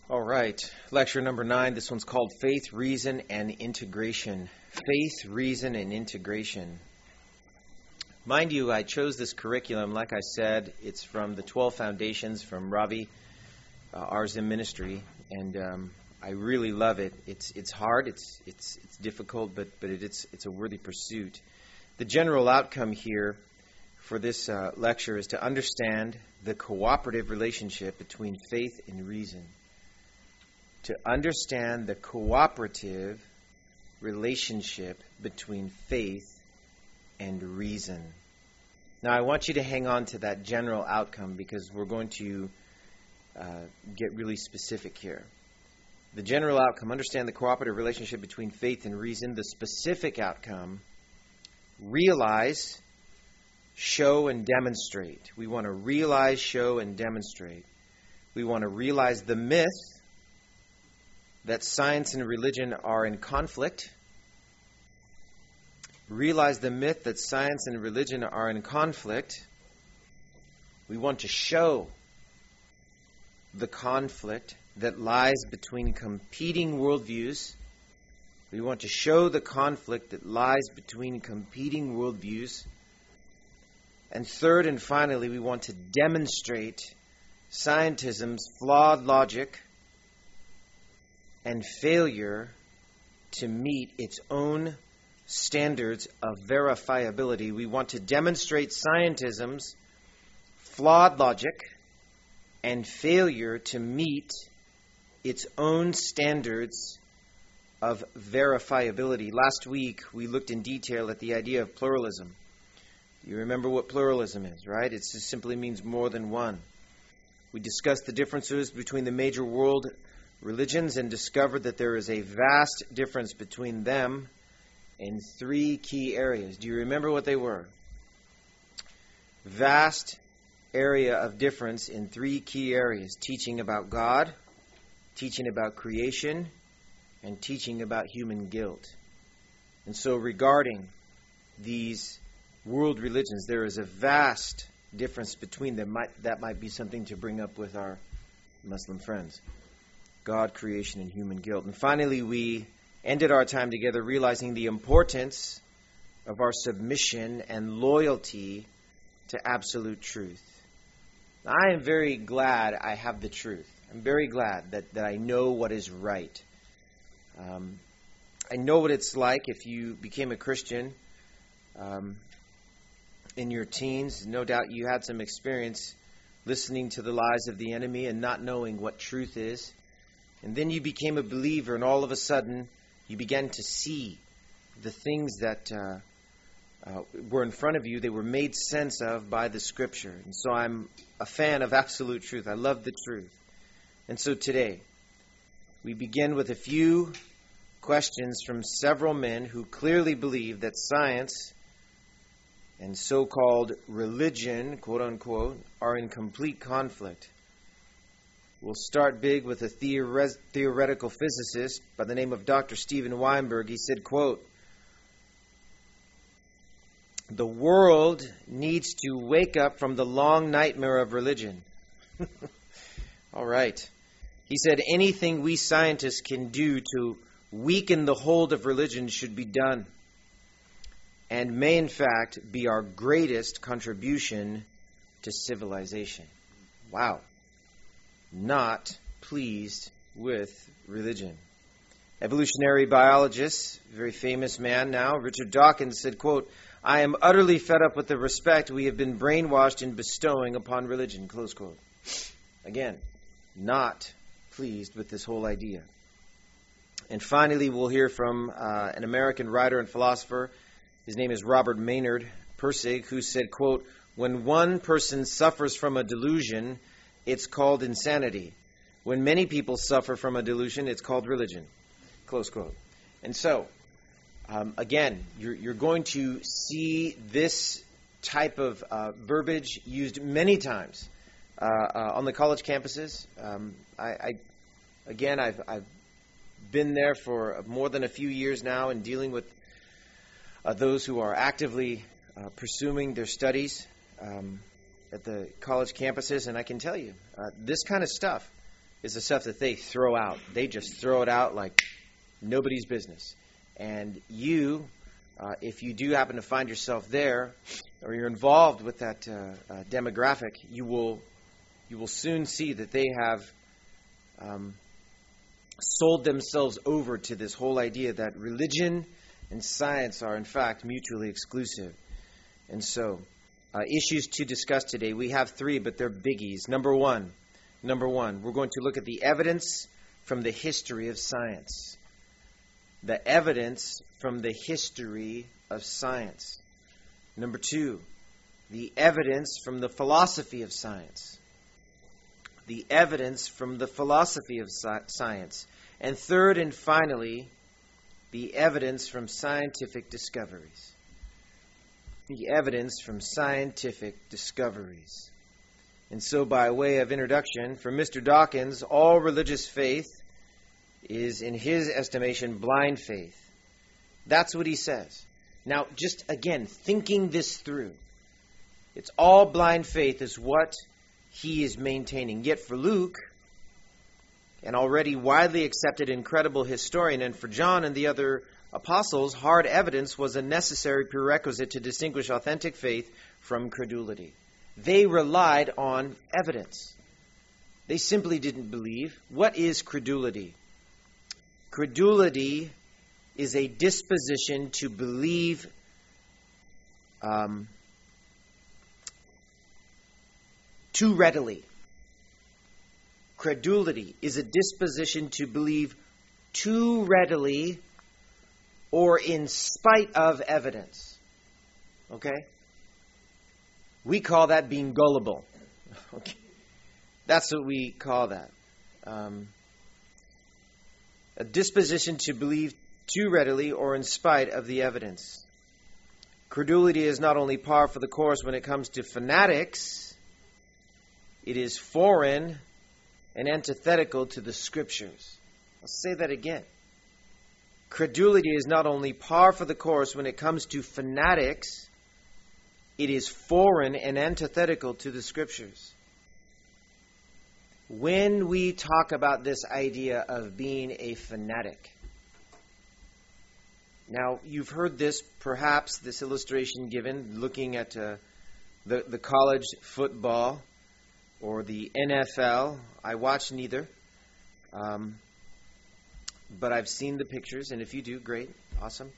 All right, lecture number 9. This one's called Faith, Reason, and Integration. Faith, Reason, and Integration. Mind you, I chose this curriculum, like I said, it's from the 12 Foundations from Ravi Arzim Ministry, and I really love it. It's hard, it's difficult, but it's a worthy pursuit. The general outcome here for this lecture is to understand the cooperative relationship between faith and reason. To understand the cooperative relationship between faith and reason. Now, I want you to hang on to that general outcome because we're going to get really specific here. The general outcome, understand the cooperative relationship between faith and reason. The specific outcome, realize, show, and demonstrate. We want to realize, show, and demonstrate. We want to realize the myth that science and religion are in conflict. Realize the myth that science and religion are in conflict. We want to show the conflict that lies between competing worldviews. We want to show the conflict that lies between competing worldviews. And third and finally, we want to demonstrate scientism's flawed logic and failure to meet its own standards of verifiability. We want to demonstrate scientism's flawed logic and failure to meet its own standards of verifiability. Last week, we looked in detail at the idea of pluralism. You remember what pluralism is, right? It just simply means more than one. We discussed the differences between the major world religions and discovered that there is a vast difference between them in 3 key areas. Do you remember what they were? Vast area of difference in 3 key areas: teaching about God, teaching about creation, and teaching about human guilt. And so regarding these world religions, there is a vast difference between them. That might be something to bring up with our Muslim friends. God, creation, and human guilt. And finally, we ended our time together realizing the importance of our submission and loyalty to absolute truth. I am very glad I have the truth. I'm very glad that I know what is right. I know what it's like if you became a Christian in your teens. No doubt you had some experience listening to the lies of the enemy and not knowing what truth is. And then you became a believer, and all of a sudden, you began to see the things that were in front of you. They were made sense of by the Scripture. And so I'm a fan of absolute truth. I love the truth. And so today, we begin with a few questions from several men who clearly believe that science and so-called religion, quote-unquote, are in complete conflict. We'll start big with a theoretical physicist by the name of Dr. Steven Weinberg. He said, quote, "The world needs to wake up from the long nightmare of religion." All right. He said, anything we scientists can do to weaken the hold of religion should be done, and may in fact be our greatest contribution to civilization. Wow. Not pleased with religion. Evolutionary biologist, very famous man now, Richard Dawkins said, quote, "I am utterly fed up with the respect we have been brainwashed in bestowing upon religion," close quote. Again, not pleased with this whole idea. And finally, we'll hear from an American writer and philosopher. His name is Robert Maynard Persig, who said, quote, "When one person suffers from a delusion, it's called insanity. When many people suffer from a delusion, it's called religion," close quote. And so, again, you're going to see this type of verbiage used many times on the college campuses. I've been there for more than a few years now and dealing with those who are actively pursuing their studies at the college campuses, and I can tell you, this kind of stuff is the stuff that they throw out. They just throw it out like nobody's business. And you, if you do happen to find yourself there, or you're involved with that demographic, you will soon see that they have sold themselves over to this whole idea that religion and science are in fact mutually exclusive. And so, issues to discuss today, we have three, but they're biggies. Number one, we're going to look at the evidence from the history of science. The evidence from the history of science. Number two, the evidence from the philosophy of science. The evidence from the philosophy of science. And third and finally, the evidence from scientific discoveries. The evidence from scientific discoveries. And so by way of introduction, for Mr. Dawkins, all religious faith is, in his estimation, blind faith. That's what he says. Now, just again, thinking this through, it's all blind faith is what he is maintaining. Yet for Luke, an already widely accepted incredible historian, and for John and the other apostles, hard evidence was a necessary prerequisite to distinguish authentic faith from credulity. They relied on evidence. They simply didn't believe. What is credulity? Credulity is a disposition to believe too readily. Credulity is a disposition to believe too readily or in spite of evidence. Okay? We call that being gullible. Okay. That's what we call that. A disposition to believe too readily or in spite of the evidence. Credulity is not only par for the course when it comes to fanatics, it is foreign and antithetical to the Scriptures. I'll say that again. Credulity is not only par for the course when it comes to fanatics, it is foreign and antithetical to the Scriptures. When we talk about this idea of being a fanatic, now you've heard this, perhaps this illustration given, looking at the college football or the NFL. I watch neither, but I've seen the pictures, and if you do, great, awesome.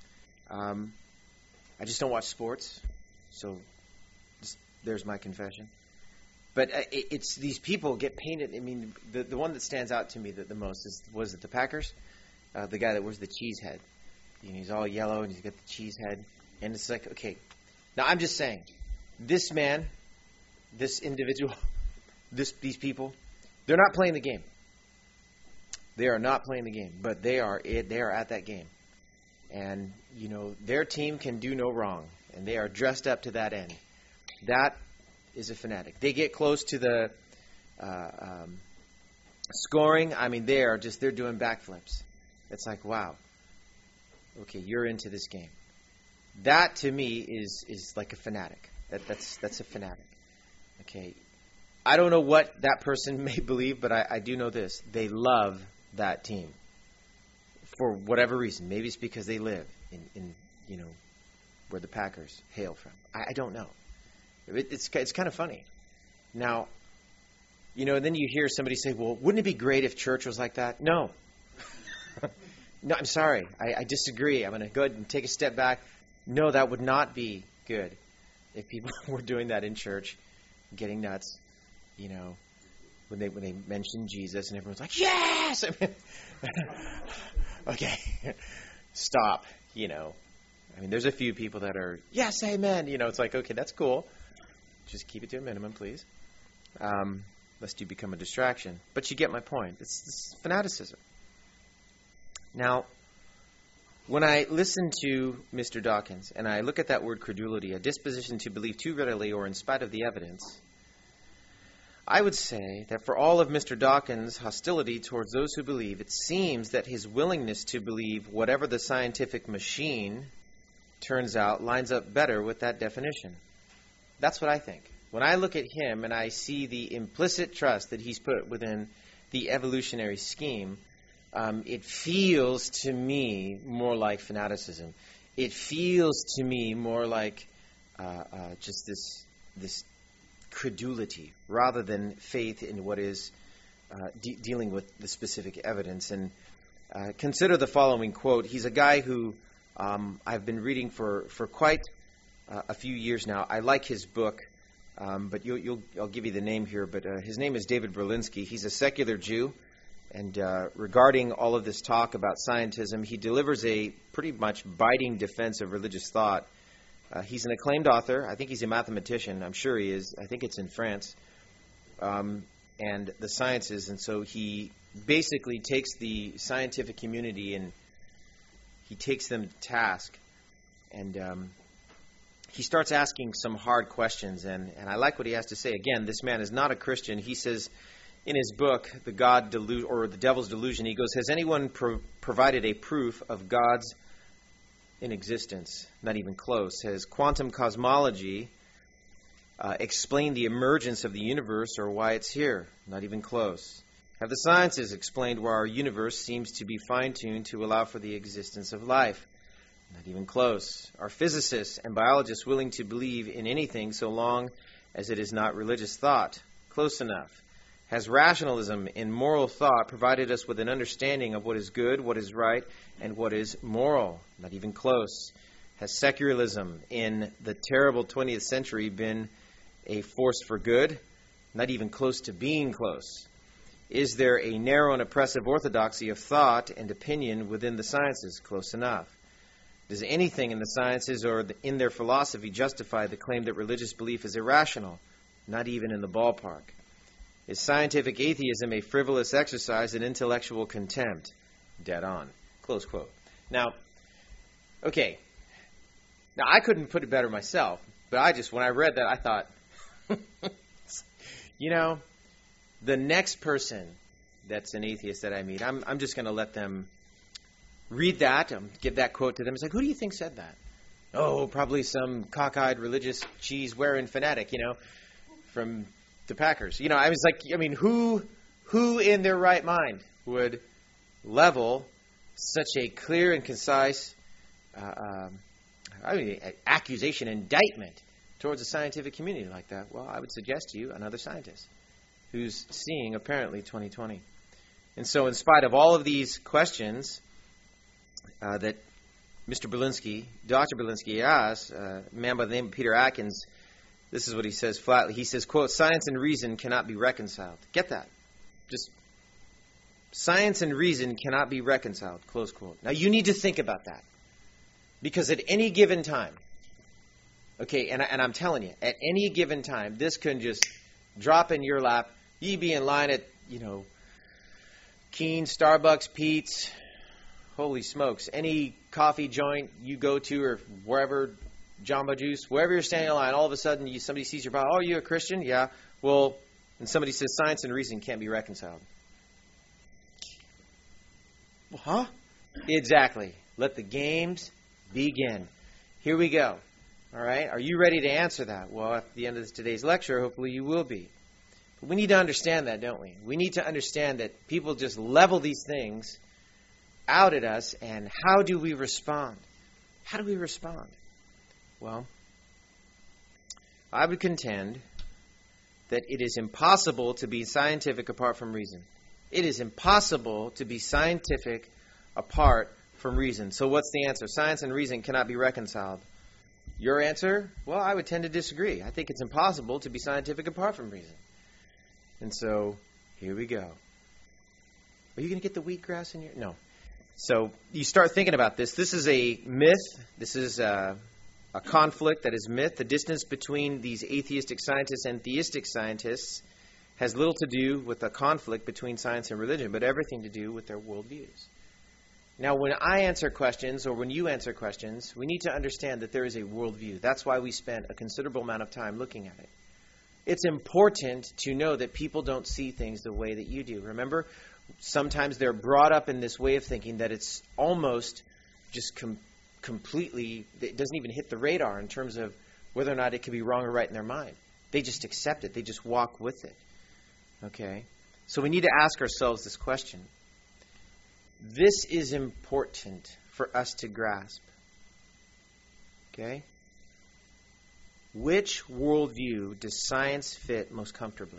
I just don't watch sports, so there's my confession. But it's these people get painted. I mean, the one that stands out to me the most was it the Packers? The guy that wears the cheese head. You know, he's all yellow and he's got the cheese head. And it's like, okay. Now, I'm just saying, this man, this individual, these people, they're not playing the game. They are not playing the game, but they are at that game. And, you know, their team can do no wrong, and they are dressed up to that end. That is a fanatic. They get close to the scoring. I mean, they're doing backflips. It's like, wow. Okay, you're into this game. That to me is like a fanatic. That's a fanatic. Okay, I don't know what that person may believe, but I do know this: they love that team for whatever reason. Maybe it's because they live in you know where the Packers hail from. I don't know. It's kind of funny. Now, you know, and then you hear somebody say, well, wouldn't it be great if church was like that? No. No, I'm sorry. I disagree. I'm going to go ahead and take a step back. No, that would not be good if people were doing that in church, getting nuts, you know, when they mention Jesus and everyone's like, yes! I mean, okay, stop, you know. I mean, there's a few people that are, yes, amen. You know, it's like, okay, that's cool. Just keep it to a minimum, please. Lest you become a distraction. But you get my point. It's fanaticism. Now, when I listen to Mr. Dawkins, and I look at that word credulity, a disposition to believe too readily or in spite of the evidence, I would say that for all of Mr. Dawkins' hostility towards those who believe, it seems that his willingness to believe whatever the scientific machine turns out lines up better with that definition. That's what I think. When I look at him and I see the implicit trust that he's put within the evolutionary scheme, it feels to me more like fanaticism. It feels to me more like just this credulity rather than faith in what is dealing with the specific evidence. And consider the following quote. He's a guy who I've been reading for quite a few years now. I like his book, but I'll give you the name here. But his name is David Berlinski. He's a secular Jew. And regarding all of this talk about scientism, he delivers a pretty much biting defense of religious thought. He's an acclaimed author. I think he's a mathematician. I'm sure he is. I think it's in France. And the sciences. And so he basically takes the scientific community and he takes them to task. And he starts asking some hard questions. And I like what he has to say. Again, this man is not a Christian. He says in his book, The Devil's Delusion, he goes, has anyone provided a proof of God's inexistence? Not even close. Has quantum cosmology explained the emergence of the universe or why it's here? Not even close. Have the sciences explained why our universe seems to be fine-tuned to allow for the existence of life? Not even close. Are physicists and biologists willing to believe in anything so long as it is not religious thought? Close enough. Has rationalism in moral thought provided us with an understanding of what is good, what is right, and what is moral? Not even close. Has secularism in the terrible 20th century been a force for good? Not even close to being close. Is there a narrow and oppressive orthodoxy of thought and opinion within the sciences? Close enough. Does anything in the sciences or in their philosophy justify the claim that religious belief is irrational? Not even in the ballpark. Is scientific atheism a frivolous exercise in intellectual contempt? Dead on. Close quote. Now, okay. Now, I couldn't put it better myself, but when I read that, I thought, the next person that's an atheist that I meet, I'm just going to let them read that, give that quote to them. It's like, who do you think said that? Oh, probably some cockeyed religious cheese-wearing fanatic, from the Packers. I was like, who in their right mind would level such a clear and concise accusation, indictment towards a scientific community like that? Well, I would suggest to you another scientist who's seeing apparently 2020. And so in spite of all of these questions that Dr. Berlinski asks, a man by the name of Peter Atkins, this is what he says flatly. He says, quote, science and reason cannot be reconciled. Get that. Just science and reason cannot be reconciled, close quote. Now, you need to think about that. Because at any given time, okay, and I'm telling you, at any given time, this can just drop in your lap. You'd be in line at, Keen, Starbucks, Pete's, holy smokes, any coffee joint you go to or wherever, Jamba Juice, wherever you're standing in line, all of a sudden somebody sees your Bible. Oh, are you a Christian? Yeah. Well, and somebody says science and reason can't be reconciled. Well, huh? Exactly. Let the games begin. Here we go. All right? Are you ready to answer that? Well, at the end of today's lecture, hopefully you will be. But we need to understand that, don't we? We need to understand that people just level these things out at us, and how do we respond? How do we respond? Well, I would contend that it is impossible to be scientific apart from reason. It is impossible to be scientific apart from reason. So what's the answer? Science and reason cannot be reconciled. Your answer? Well, I would tend to disagree. I think it's impossible to be scientific apart from reason. And so, here we go. Are you going to get the wheatgrass in your... No. So, you start thinking about this. This is a myth. This is a conflict that is myth. The distance between these atheistic scientists and theistic scientists has little to do with a conflict between science and religion, but everything to do with their worldviews. Now, when I answer questions, or when you answer questions, we need to understand that there is a worldview. That's why we spent a considerable amount of time looking at it. It's important to know that people don't see things the way that you do. Remember, sometimes they're brought up in this way of thinking that it's almost just completely, it doesn't even hit the radar in terms of whether or not it could be wrong or right in their mind. They just accept it. They just walk with it. Okay? So we need to ask ourselves this question. This is important for us to grasp. Okay? Which worldview does science fit most comfortably?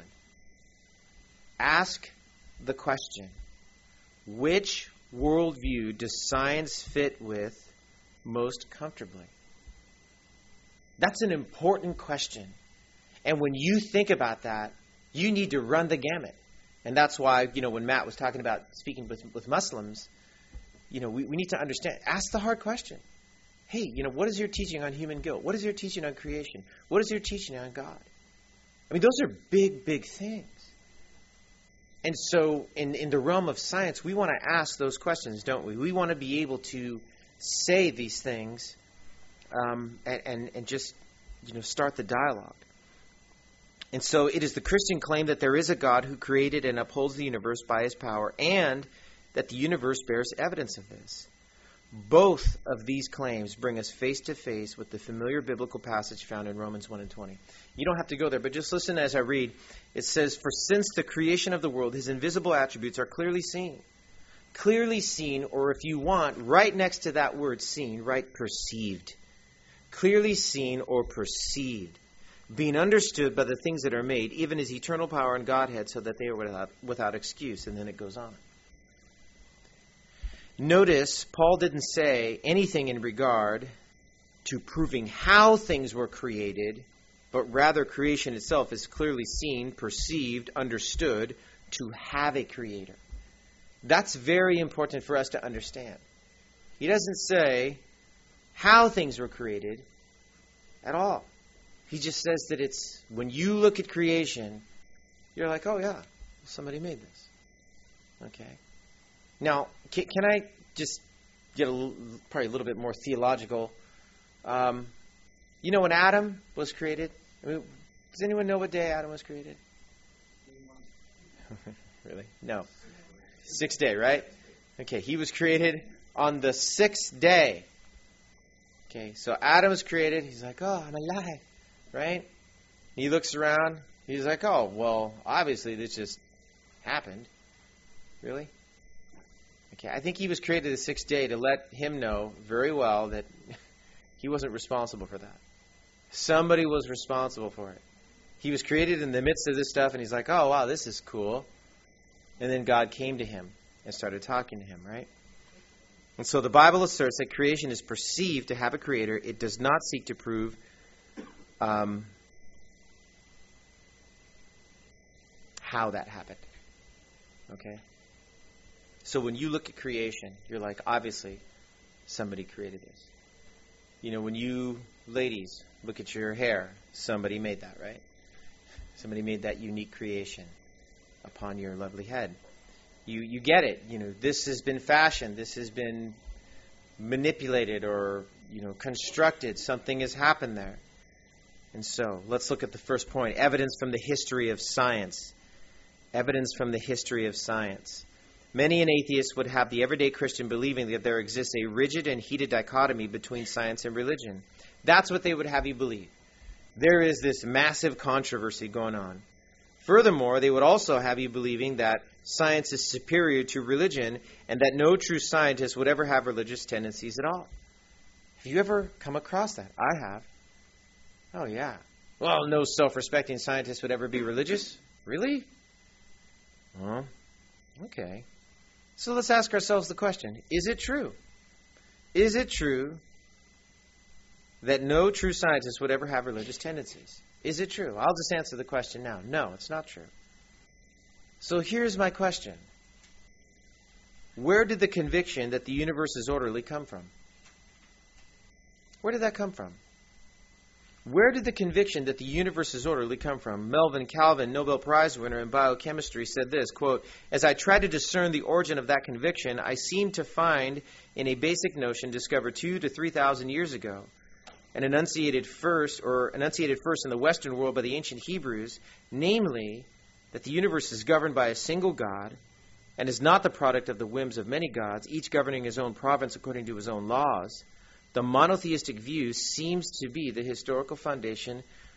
Ask the question. Which worldview does science fit with most comfortably? That's an important question. And when you think about that, you need to run the gamut. And that's why, when Matt was talking about speaking with Muslims, we need to understand. Ask the hard question. Hey, what is your teaching on human guilt? What is your teaching on creation? What is your teaching on God? I mean, those are big, big things. And so in the realm of science, we want to ask those questions, don't we? We want to be able to say these things and just, start the dialogue. And so it is the Christian claim that there is a God who created and upholds the universe by his power, and that the universe bears evidence of this. Both of these claims bring us face to face with the familiar biblical passage found in Romans 1 and 20. You don't have to go there, but just listen as I read. It says, "For since the creation of the world, his invisible attributes are clearly seen." Clearly seen, or if you want, right next to that word seen, write perceived. Clearly seen or perceived, being understood by the things that are made, even his eternal power and Godhead, so that they are without excuse. And then it goes on. Notice, Paul didn't say anything in regard to proving how things were created, but rather creation itself is clearly seen, perceived, understood to have a creator. That's very important for us to understand. He doesn't say how things were created at all. He just says that it's, when you look at creation, you're like, oh yeah, somebody made this. Okay. Now, can I just get probably a little bit more theological? When Adam was created, does anyone know what day Adam was created? Really? No. Sixth day, right? Okay, he was created on the sixth day. Okay, so Adam was created. He's like, oh, I'm alive, right? He looks around. He's like, oh, well, obviously this just happened. Really? Okay, I think he was created the sixth day to let him know very well that he wasn't responsible for that. Somebody was responsible for it. He was created in the midst of this stuff, and he's like, oh, wow, this is cool. And then God came to him and started talking to him, right? And so the Bible asserts that creation is perceived to have a creator. It does not seek to prove how that happened. Okay? So when you look at creation, you're like, obviously, somebody created this. When you ladies look at your hair, somebody made that, right? Somebody made that unique creation upon your lovely head. You get it. This has been fashioned. This has been manipulated or, constructed. Something has happened there. And so let's look at the first point. Evidence from the history of science. Evidence from the history of science. Many an atheist would have the everyday Christian believing that there exists a rigid and heated dichotomy between science and religion. That's what they would have you believe. There is this massive controversy going on. Furthermore, they would also have you believing that science is superior to religion and that no true scientist would ever have religious tendencies at all. Have you ever come across that? I have. Oh, yeah. Well, no self-respecting scientist would ever be religious? Really? Well, okay. So let's ask ourselves the question, is it true? Is it true that no true scientist would ever have religious tendencies? Is it true? I'll just answer the question now. No, it's not true. So here's my question. Where did the conviction that the universe is orderly come from? Where did that come from? Where did the conviction that the universe is orderly come from? Melvin Calvin, Nobel Prize winner in biochemistry, said this, quote, "As I tried to discern the origin of that conviction, I seemed to find in a basic notion discovered 2,000 to 3,000 years ago, and enunciated first in the Western world by the ancient Hebrews, namely, that the universe is governed by a single God and is not the product of the whims of many gods, each governing his own province according to his own laws. The monotheistic view seems to be the historical foundation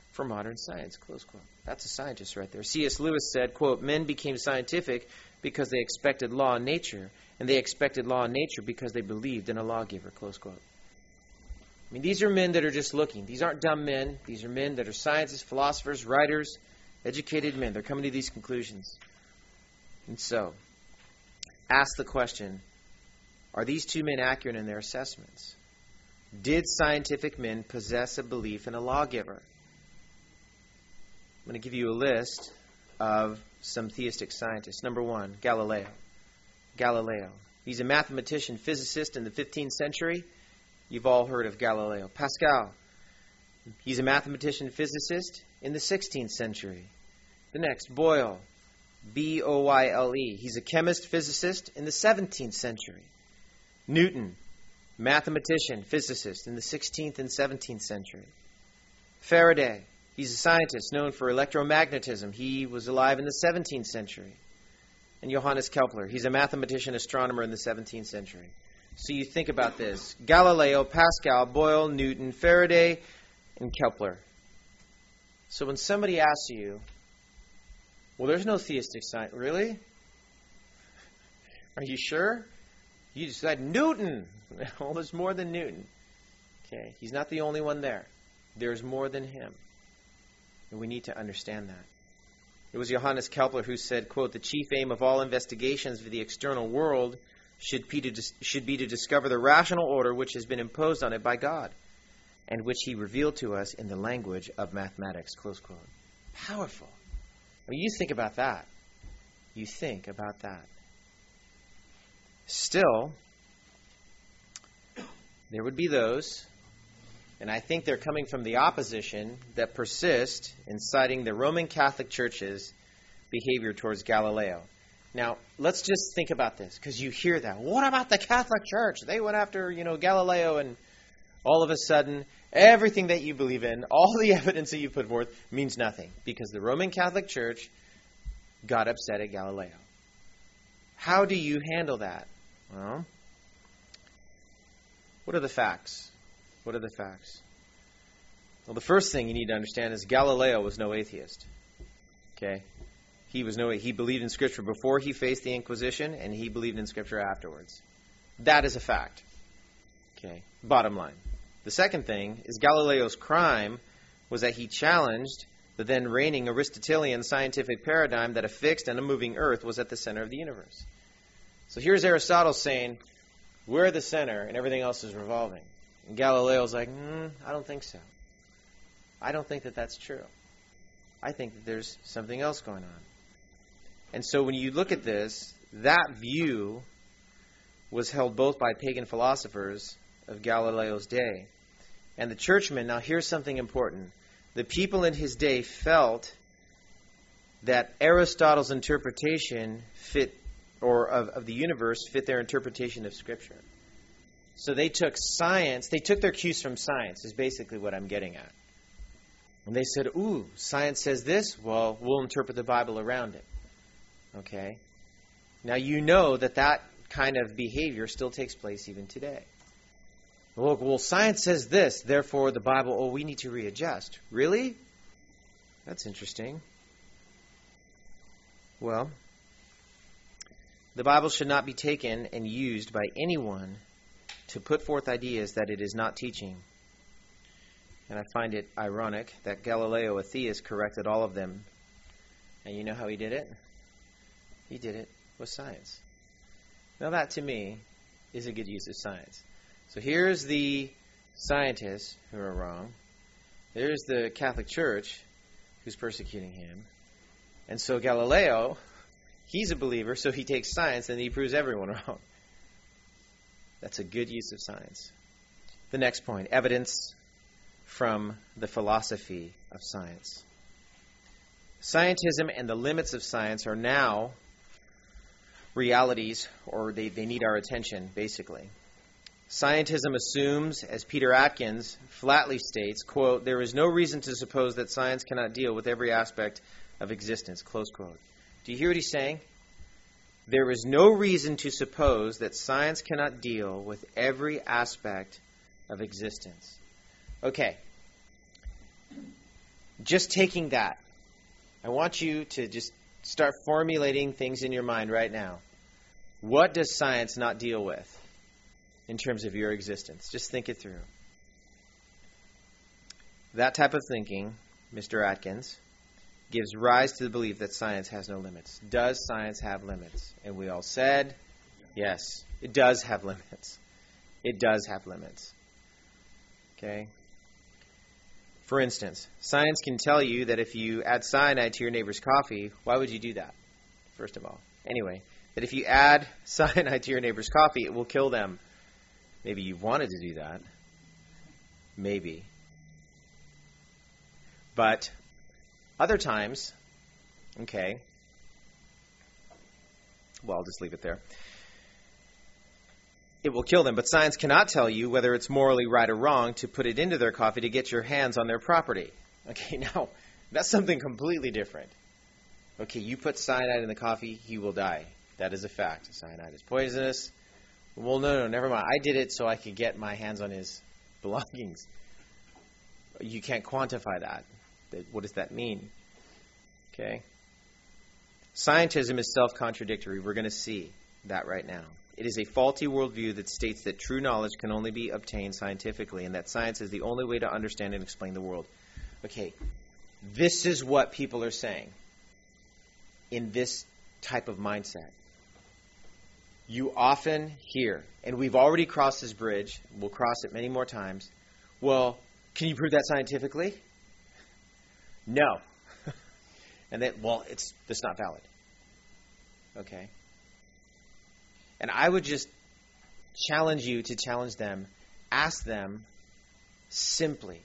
for modern science, close quote. That's a scientist right there. C.S. Lewis said, quote, men became scientific because they expected law in nature, and they expected law in nature because they believed in a lawgiver, close quote. I mean, these are men that are just looking. These aren't dumb men. These are men that are scientists, philosophers, writers, educated men. They're coming to these conclusions. And so, ask the question, are these two men accurate in their assessments? Did scientific men possess a belief in a lawgiver? I'm going to give you a list of some theistic scientists. Number one, Galileo. Galileo. He's a mathematician, physicist in the 15th century. You've all heard of Galileo. Pascal. He's a mathematician, physicist in the 16th century. The next, Boyle. B-O-Y-L-E. He's a chemist, physicist in the 17th century. Newton. Mathematician, physicist in the 16th and 17th century. Faraday. He's a scientist known for electromagnetism. He was alive in the 17th century. And Johannes Kepler. He's a mathematician, astronomer in the 17th century. So you think about this. Galileo, Pascal, Boyle, Newton, Faraday, and Kepler. So when somebody asks you, well, there's no theistic science. Really? Are you sure? You just said Newton. Well, there's more than Newton. Okay, he's not the only one there. There's more than him. And we need to understand that. It was Johannes Kepler who said, quote, the chief aim of all investigations of the external world should be to discover the rational order which has been imposed on it by God, and which he revealed to us in the language of mathematics, close quote. Powerful. I mean, you think about that. You think about that. Still, there would be those, and I think they're coming from the opposition, that persist in citing the Roman Catholic Church's behavior towards Galileo. Now, let's just think about this, because you hear that. What about the Catholic Church? They went after, Galileo, and all of a sudden, everything that you believe in, all the evidence that you put forth, means nothing, because the Roman Catholic Church got upset at Galileo. How do you handle that? Well, what are the facts? What are the facts? Well, the first thing you need to understand is Galileo was no atheist. Okay? He believed in Scripture before he faced the Inquisition, and he believed in Scripture afterwards. That is a fact. Okay? Bottom line. The second thing is Galileo's crime was that he challenged the then reigning Aristotelian scientific paradigm that a fixed and a moving earth was at the center of the universe. So here's Aristotle saying, we're the center and everything else is revolving. And Galileo's like, I don't think so. I don't think that that's true. I think that there's something else going on. And so when you look at this, that view was held both by pagan philosophers of Galileo's day and the churchmen. Now here's something important. The people in his day felt that Aristotle's interpretation of the universe fit their interpretation of Scripture. So they took their cues from science, is basically what I'm getting at. And they said, science says this, well, we'll interpret the Bible around it. Okay? Now you know that kind of behavior still takes place even today. Well, science says this, therefore the Bible, we need to readjust. Really? That's interesting. Well, the Bible should not be taken and used by anyone to put forth ideas that it is not teaching. And I find it ironic that Galileo, a theist, corrected all of them. And you know how he did it? He did it with science. Now that, to me, is a good use of science. So here's the scientists who are wrong. There's the Catholic Church who's persecuting him. And so Galileo, he's a believer, so he takes science and he proves everyone wrong. That's a good use of science. The next point, evidence from the philosophy of science. Scientism and the limits of science are now realities, or they need our attention, basically. Scientism assumes, as Peter Atkins flatly states, quote, there is no reason to suppose that science cannot deal with every aspect of existence, close quote. Do you hear what he's saying? There is no reason to suppose that science cannot deal with every aspect of existence. Okay. just taking that, I want you to just start formulating things in your mind right now. What does science not deal with in terms of your existence? Just think it through. That type of thinking, Mr. Atkins, gives rise to the belief that science has no limits. Does science have limits? And we all said, yes, it does have limits. It does have limits. Okay? For instance, science can tell you that if you add cyanide to your neighbor's coffee, why would you do that, first of all? Anyway, that if you add cyanide to your neighbor's coffee, it will kill them. Maybe you wanted to do that. Maybe. But other times, okay, well, I'll just leave it there. It will kill them, but science cannot tell you whether it's morally right or wrong to put it into their coffee to get your hands on their property. Okay, now, that's something completely different. Okay, you put cyanide in the coffee, he will die. That is a fact. Cyanide is poisonous. Well, no, never mind. I did it so I could get my hands on his belongings. You can't quantify that. What does that mean? Okay? Scientism is self-contradictory. We're going to see that right now. It is a faulty worldview that states that true knowledge can only be obtained scientifically and that science is the only way to understand and explain the world. Okay, this is what people are saying in this type of mindset. You often hear, and we've already crossed this bridge, we'll cross it many more times, well, can you prove that scientifically? No. And then, well, that's not valid. Okay? And I would just challenge you to challenge them. Ask them simply,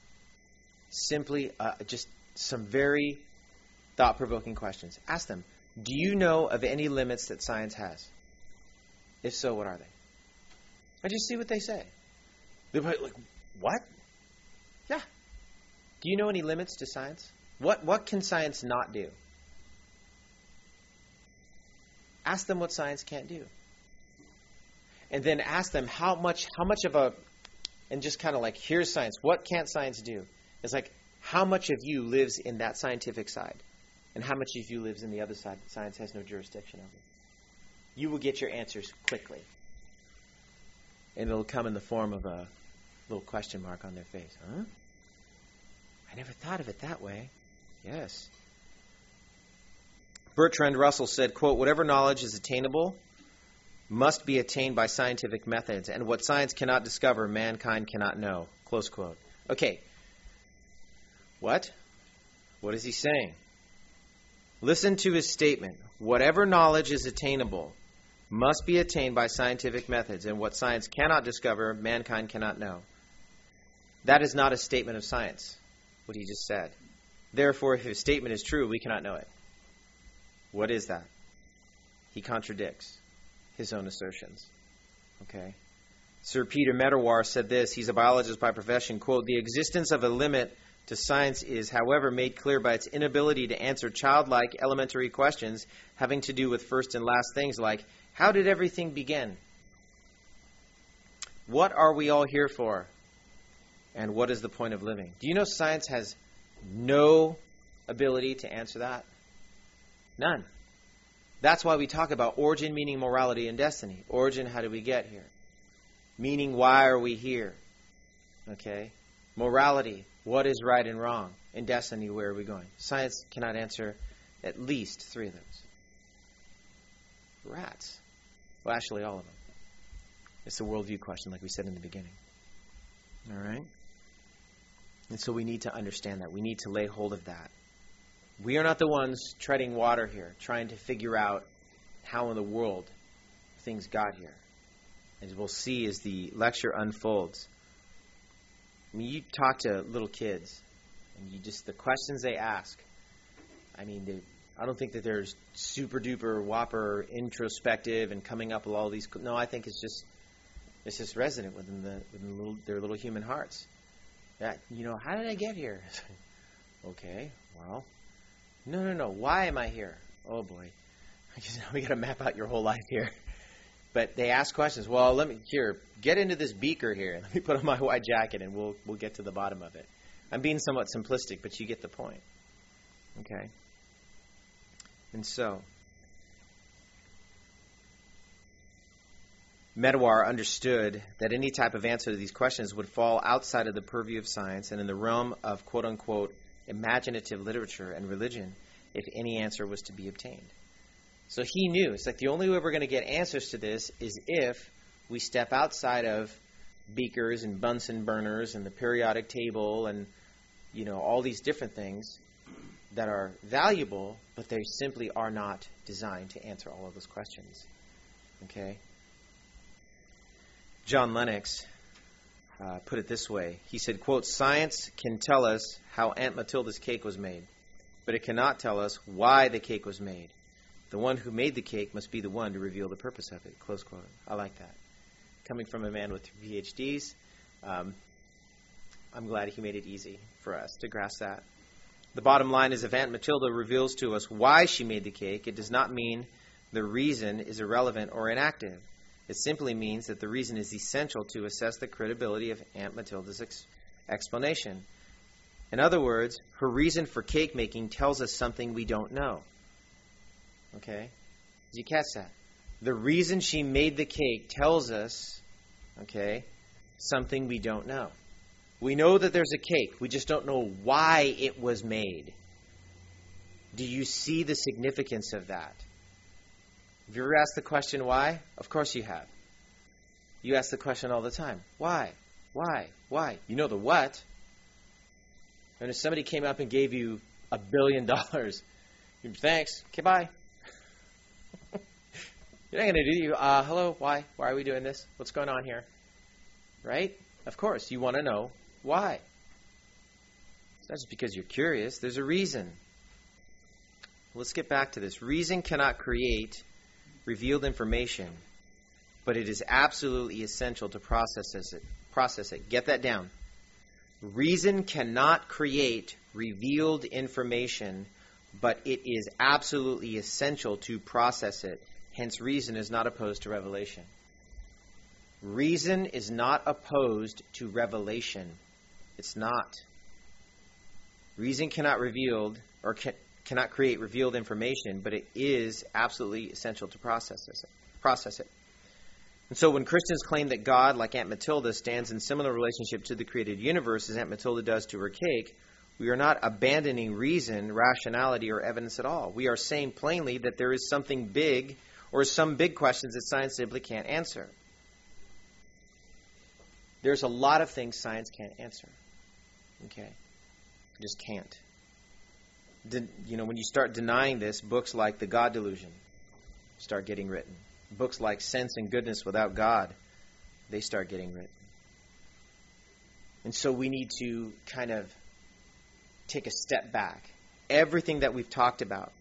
just some very thought-provoking questions. Ask them, do you know of any limits that science has? If so, what are they? And just see what they say. They're like, what? Yeah. Do you know any limits to science? What can science not do? Ask them what science can't do. And then ask them how much of a, and just kind of like, here's science. What can't science do? It's like, how much of you lives in that scientific side? And how much of you lives in the other side that science has no jurisdiction over? You will get your answers quickly. And it'll come in the form of a little question mark on their face. Huh? I never thought of it that way. Yes. Bertrand Russell said, quote, whatever knowledge is attainable must be attained by scientific methods, and what science cannot discover, mankind cannot know. Close quote. Okay. What? What is he saying? Listen to his statement. Whatever knowledge is attainable must be attained by scientific methods, and what science cannot discover, mankind cannot know. That is not a statement of science, what he just said. Therefore, if his statement is true, we cannot know it. What is that? He contradicts his own assertions. Okay? Sir Peter Medawar said this. He's a biologist by profession. Quote, the existence of a limit to science is, however, made clear by its inability to answer childlike elementary questions having to do with first and last things like, how did everything begin? What are we all here for? And what is the point of living? Do you know science has no ability to answer that? None. That's why we talk about origin, meaning, morality, and destiny. Origin, how did we get here? Meaning, why are we here? Okay? Morality, what is right and wrong? And destiny, where are we going? Science cannot answer at least 3 of those. Rats. Well, actually, all of them. It's a worldview question, like we said in the beginning. All right? And so we need to understand that. We need to lay hold of that. We are not the ones treading water here, trying to figure out how in the world things got here. As we'll see as the lecture unfolds. I mean, you talk to little kids, and the questions they ask, I mean, I don't think that they're super duper whopper introspective and coming up with all these. No, I think it's just resident within their little human hearts. That, how did I get here? Okay, well, no. Why am I here? Oh boy, we got to map out your whole life here. But they ask questions. Well, get into this beaker here. Let me put on my white jacket, and we'll get to the bottom of it. I'm being somewhat simplistic, but you get the point. Okay? And so, Medawar understood that any type of answer to these questions would fall outside of the purview of science and in the realm of quote-unquote imaginative literature and religion if any answer was to be obtained. So he knew, it's like the only way we're going to get answers to this is if we step outside of beakers and Bunsen burners and the periodic table and, all these different things that are valuable, but they simply are not designed to answer all of those questions. Okay? John Lennox put it this way. He said, quote, "Science can tell us how Aunt Matilda's cake was made, but it cannot tell us why the cake was made. The one who made the cake must be the one to reveal the purpose of it." Close quote. I like that. Coming from a man with 3 PhDs, I'm glad he made it easy for us to grasp that. The bottom line is if Aunt Matilda reveals to us why she made the cake, it does not mean the reason is irrelevant or inactive. It simply means that the reason is essential to assess the credibility of Aunt Matilda's explanation. In other words, her reason for cake making tells us something we don't know. Okay? Did you catch that? The reason she made the cake tells us, something we don't know. We know that there's a cake. We just don't know why it was made. Do you see the significance of that? Have you ever asked the question why? Of course you have. You ask the question all the time. Why? Why? Why? You know the what. And if somebody came up and gave you $1 billion, you'd thanks. Okay, bye. You're not going to do hello, why? Why are we doing this? What's going on here? Right? Of course, you want to know why. It's not just because you're curious. There's a reason. Let's get back to this. Reason cannot create revealed information, but it is absolutely essential to process it. Get that down. Reason cannot create revealed information, but it is absolutely essential to process it. Hence, reason is not opposed to revelation. Reason is not opposed to revelation. It's not. Reason cannot cannot create revealed information, but it is absolutely essential to process it. And so when Christians claim that God, like Aunt Matilda, stands in similar relationship to the created universe as Aunt Matilda does to her cake, we are not abandoning reason, rationality, or evidence at all. We are saying plainly that there is something big or some big questions that science simply can't answer. There's a lot of things science can't answer. Okay? Just can't. When you start denying this, books like The God Delusion start getting written. Books like Sense and Goodness Without God, they start getting written. And so we need to kind of take a step back. Everything that we've talked about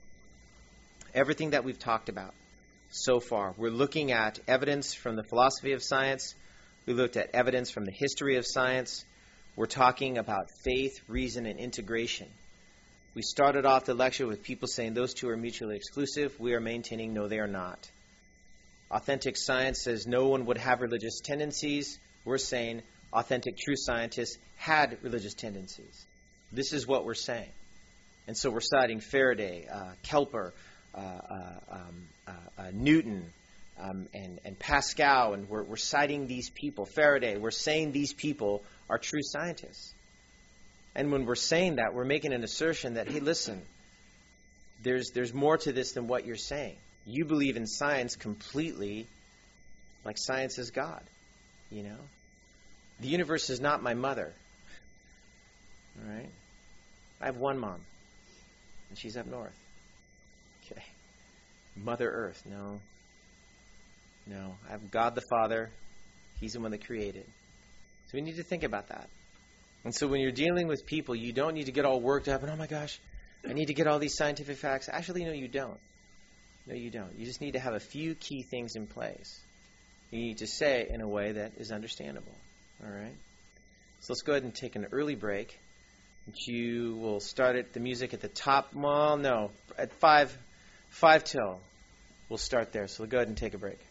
so far, we're looking at evidence from the philosophy of science. We looked at evidence from the history of science. We're talking about faith, reason, and integration. We started off the lecture with people saying those two are mutually exclusive. We are maintaining no, they are not. Authentic science says no one would have religious tendencies. We're saying authentic true scientists had religious tendencies. This is what we're saying. And so we're citing Faraday, Kepler, Newton, and Pascal, and we're citing these people. Faraday, we're saying these people are true scientists. And when we're saying that, we're making an assertion that, hey, listen, there's more to this than what you're saying. You believe in science completely like science is God, The universe is not my mother, all right? I have one mom, and she's up north. Okay. Mother Earth, no. I have God the Father. He's the one that created. So we need to think about that. And so when you're dealing with people, you don't need to get all worked up and, oh my gosh, I need to get all these scientific facts. Actually, no, you don't. No, you don't. You just need to have a few key things in place. You need to say it in a way that is understandable. All right? So let's go ahead and take an early break. You will start the music at the top. Well, no, at 5 till. We'll start there. So we'll go ahead and take a break.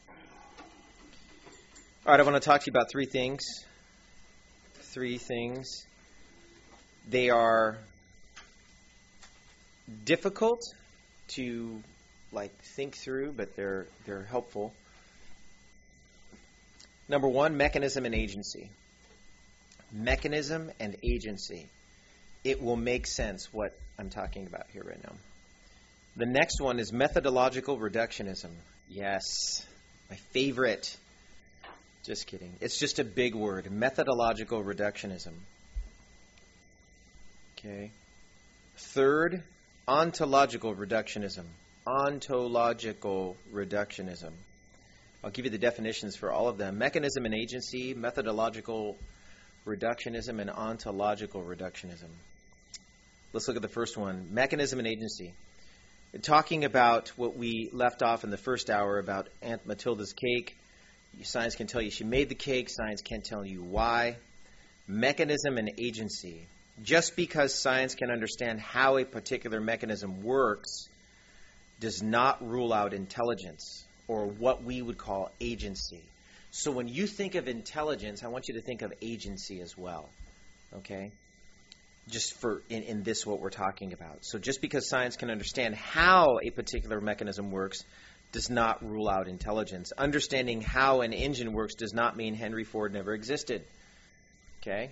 All right, I want to talk to you about three things They are difficult to think through, but they're helpful. Number one, mechanism and agency. Mechanism and agency. It will make sense what I'm talking about here right now. The next one is methodological reductionism. Yes, my favorite. Just kidding. It's just a big word. Methodological reductionism. Okay. Third, ontological reductionism. Ontological reductionism. I'll give you the definitions for all of them. Mechanism and agency, methodological reductionism, and ontological reductionism. Let's look at the first one. Mechanism and agency. Talking about what we left off in the first hour about Aunt Matilda's cake. Science can tell you she made the cake. Science can't tell you why. Mechanism and agency. Just because science can understand how a particular mechanism works does not rule out intelligence, or what we would call agency. So when you think of intelligence, I want you to think of agency as well. Okay? Just for in this what we're talking about. So just because science can understand how a particular mechanism works does not rule out intelligence. Understanding how an engine works does not mean Henry Ford never existed. Okay?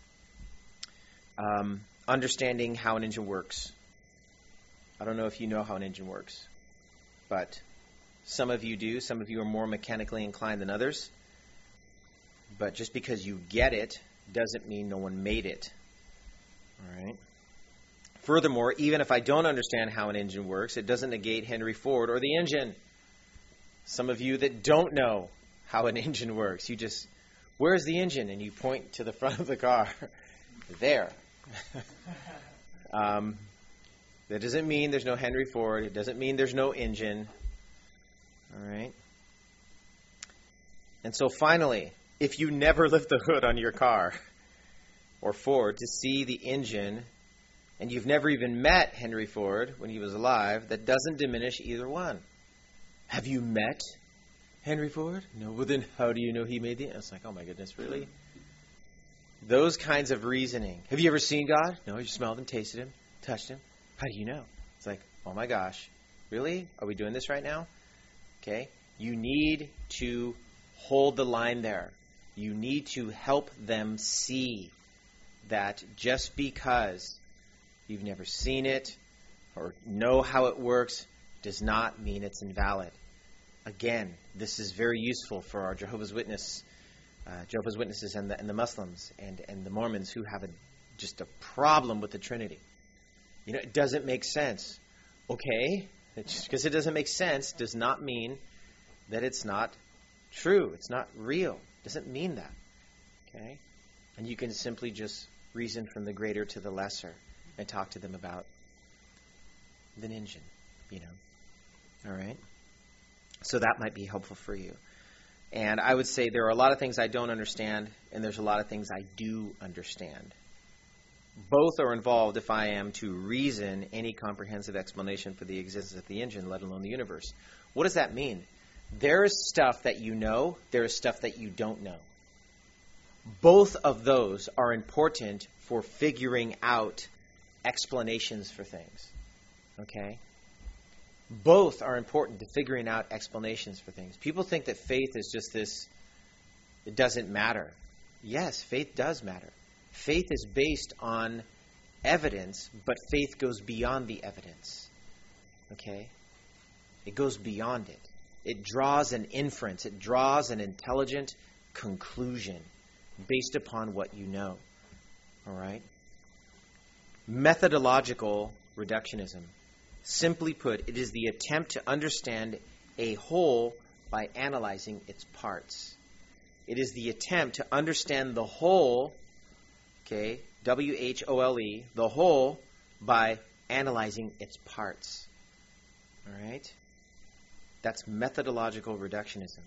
Understanding how an engine works. I don't know if you know how an engine works, but some of you do. Some of you are more mechanically inclined than others. But just because you get it doesn't mean no one made it. All right. Furthermore, even if I don't understand how an engine works, it doesn't negate Henry Ford or the engine. Some of you that don't know how an engine works, you just, where's the engine? And you point to the front of the car. There. That doesn't mean there's no Henry Ford. It doesn't mean there's no engine. All right. And so finally, if you never lift the hood on your car or Ford to see the engine, and you've never even met Henry Ford when he was alive, that doesn't diminish either one. Have you met Henry Ford? No. Well, then how do you know he made the... It's like, oh my goodness, really? Those kinds of reasoning. Have you ever seen God? No, you smelled him, tasted him, touched him. How do you know? It's like, oh my gosh, really? Are we doing this right now? Okay. You need to hold the line there. You need to help them see that just because you've never seen it or know how it works does not mean it's invalid. Again, this is very useful for our Jehovah's Witnesses and the Muslims and the Mormons who have just a problem with the Trinity. You know, it doesn't make sense. Okay, just because it doesn't make sense does not mean that it's not true. It's not real. It doesn't mean that. Okay? And you can simply just reason from the greater to the lesser and talk to them about the engine, you know. All right? So that might be helpful for you. And I would say there are a lot of things I don't understand, and there's a lot of things I do understand. Both are involved if I am to reason any comprehensive explanation for the existence of the engine, let alone the universe. What does that mean? There is stuff that you know, there is stuff that you don't know. Both of those are important for figuring out explanations for things. Okay? Both are important to figuring out explanations for things. People think that faith is just this, it doesn't matter. Yes, faith does matter. Faith is based on evidence, but faith goes beyond the evidence. Okay? It goes beyond it. It draws an inference. It draws an intelligent conclusion based upon what you know. All right? Methodological reductionism. Simply put, it is the attempt to understand a whole by analyzing its parts. It is the attempt to understand the whole, okay, W-H-O-L-E, the whole, by analyzing its parts. All right? That's methodological reductionism.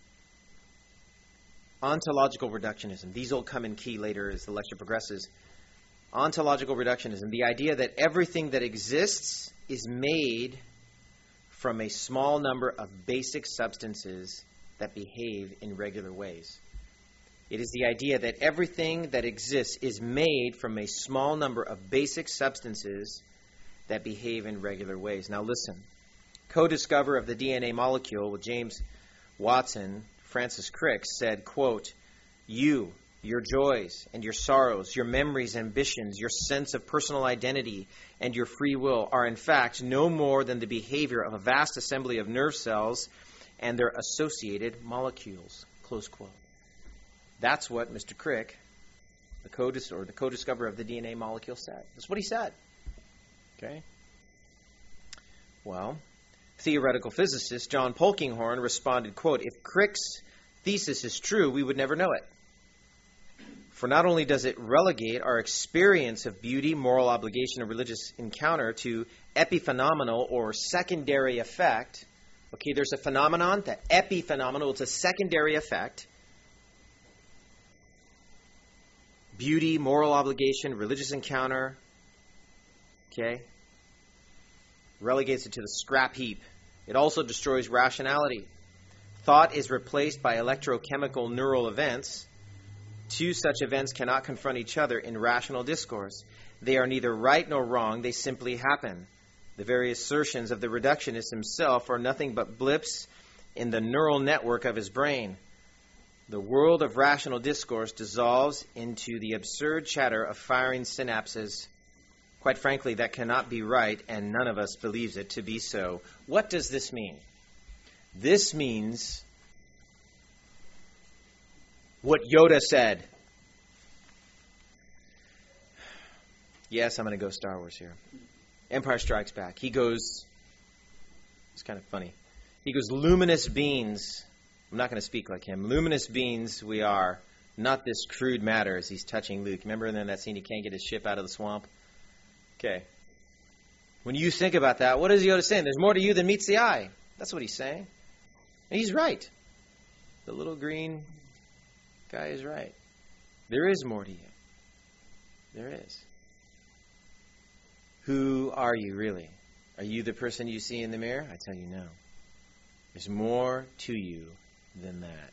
Ontological reductionism. These will come in key later as the lecture progresses. Ontological reductionism. The idea that everything that exists is made from a small number of basic substances that behave in regular ways. It is the idea that everything that exists is made from a small number of basic substances that behave in regular ways. Now listen, co-discoverer of the DNA molecule with James Watson, Francis Crick, said, quote, "You, your joys and your sorrows, your memories, ambitions, your sense of personal identity, and your free will are in fact no more than the behavior of a vast assembly of nerve cells and their associated molecules." Close quote. That's what Mr. Crick, the co-discoverer of the DNA molecule, said. That's what he said. Okay? Well, theoretical physicist John Polkinghorne responded, quote, "If Crick's thesis is true, we would never know it. For not only does it relegate our experience of beauty, moral obligation, and religious encounter to epiphenomenal or secondary effect." Okay, there's a phenomenon, the epiphenomenal, it's a secondary effect. Beauty, moral obligation, religious encounter, okay, relegates it to the scrap heap. It also destroys rationality. Thought is replaced by electrochemical neural events. Two such events cannot confront each other in rational discourse. They are neither right nor wrong, they simply happen. The very assertions of the reductionist himself are nothing but blips in the neural network of his brain. The world of rational discourse dissolves into the absurd chatter of firing synapses. Quite frankly, that cannot be right, and none of us believes it to be so. What does this mean? This means what Yoda said. Yes, I'm going to go Star Wars here. Empire Strikes Back. He goes, it's kind of funny. He goes, "Luminous beings." I'm not going to speak like him. "Luminous beings we are, not this crude matter," as he's touching Luke. Remember in that scene he can't get his ship out of the swamp? Okay. When you think about that, what is Yoda saying? There's more to you than meets the eye. That's what he's saying. And he's right. The little green guy is right. There is more to you. There is. Who are you really? Are you the person you see in the mirror? I tell you no. There's more to you than that.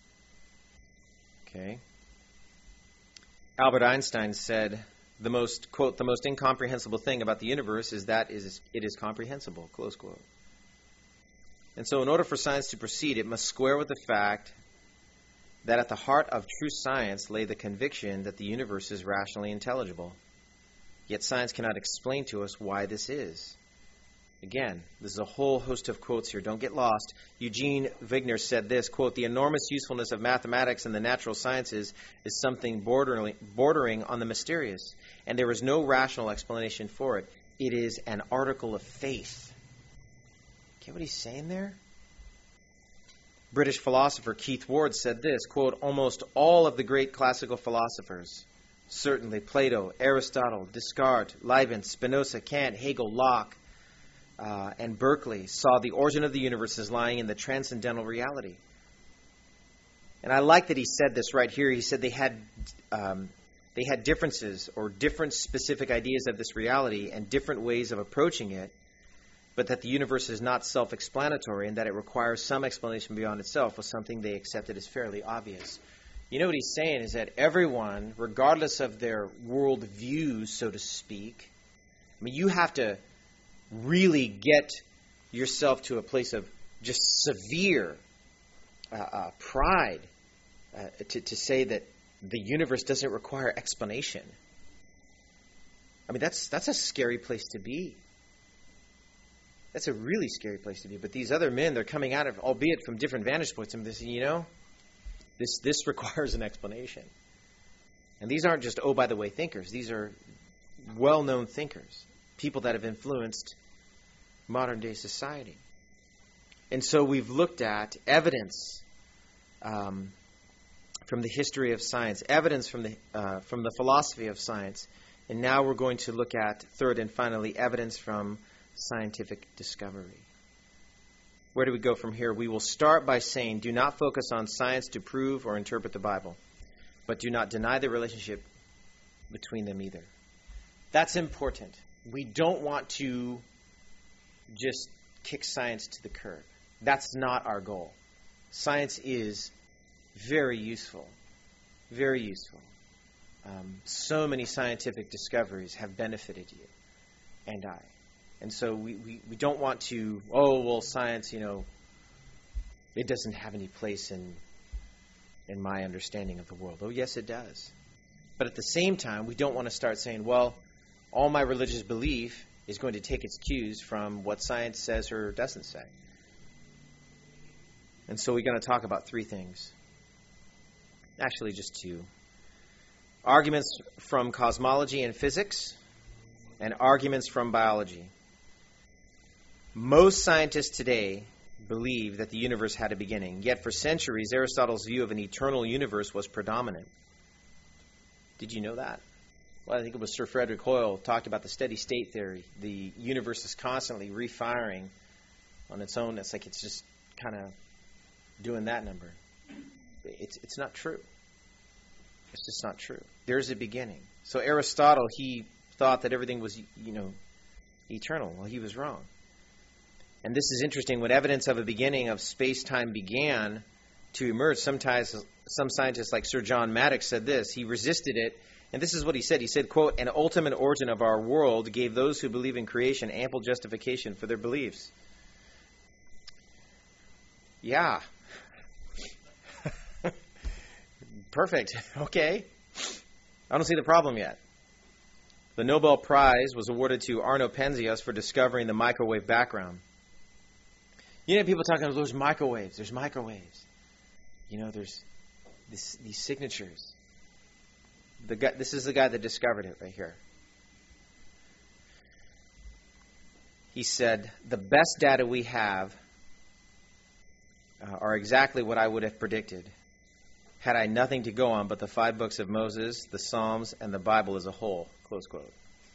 Okay? Albert Einstein said, the most, quote, "the most incomprehensible thing about the universe is that it is comprehensible," close quote. And so in order for science to proceed, it must square with the fact that at the heart of true science lay the conviction that the universe is rationally intelligible. Yet science cannot explain to us why this is. Again, this is a whole host of quotes here. Don't get lost. Eugene Wigner said this, quote, "The enormous usefulness of mathematics and the natural sciences is something bordering on the mysterious, and there is no rational explanation for it. It is an article of faith." Get what he's saying there? British philosopher Keith Ward said this, quote, "Almost all of the great classical philosophers, certainly Plato, Aristotle, Descartes, Leibniz, Spinoza, Kant, Hegel, Locke, and Berkeley, saw the origin of the universe as lying in the transcendental reality." And I like that he said this right here. He said they had differences or different specific ideas of this reality and different ways of approaching it, but that the universe is not self-explanatory and that it requires some explanation beyond itself was something they accepted as fairly obvious. You know what he's saying is that everyone, regardless of their worldview, so to speak, I mean, you have to really get yourself to a place of just severe pride to say that the universe doesn't require explanation. I mean, that's a scary place to be. That's a really scary place to be. But these other men, they're coming at it, albeit from different vantage points, and they're saying, you know, this requires an explanation. And these aren't just, oh, by the way, thinkers. These are well-known thinkers, people that have influenced modern-day society. And so we've looked at evidence from the history of science, evidence from the philosophy of science, and now we're going to look at, third and finally, evidence from scientific discovery. Where do we go from here? We will start by saying, do not focus on science to prove or interpret the Bible, but do not deny the relationship between them either. That's important. We don't want to just kick science to the curb. That's not our goal. Science is very useful. Very useful. So many scientific discoveries have benefited you and I. And so we don't want to, science, it doesn't have any place in my understanding of the world. Oh, yes, it does. But at the same time, we don't want to start saying, all my religious belief is going to take its cues from what science says or doesn't say. And so we're going to talk about three things. Actually, just two. Arguments from cosmology and physics, and arguments from biology. Most scientists today believe that the universe had a beginning, yet for centuries Aristotle's view of an eternal universe was predominant. Did you know that? Well, I think it was Sir Frederick Hoyle talked about the steady state theory. The universe is constantly refiring on its own. It's like it's just kind of doing that number. It's not true. It's just not true. There's a beginning. So Aristotle, he thought that everything was, eternal. Well, he was wrong. And this is interesting. When evidence of a beginning of space-time began to emerge, some scientists like Sir John Maddox said this. He resisted it. And this is what he said. He said, quote, "An ultimate origin of our world gave those who believe in creation ample justification for their beliefs." Yeah. Perfect. Okay. I don't see the problem yet. The Nobel Prize was awarded to Arno Penzias for discovering the microwave background. People talking about there's microwaves. There's microwaves. There's these signatures. This is the guy that discovered it right here. He said, "The best data we have are exactly what I would have predicted had I nothing to go on but the 5 books of Moses, the Psalms, and the Bible as a whole." Close quote.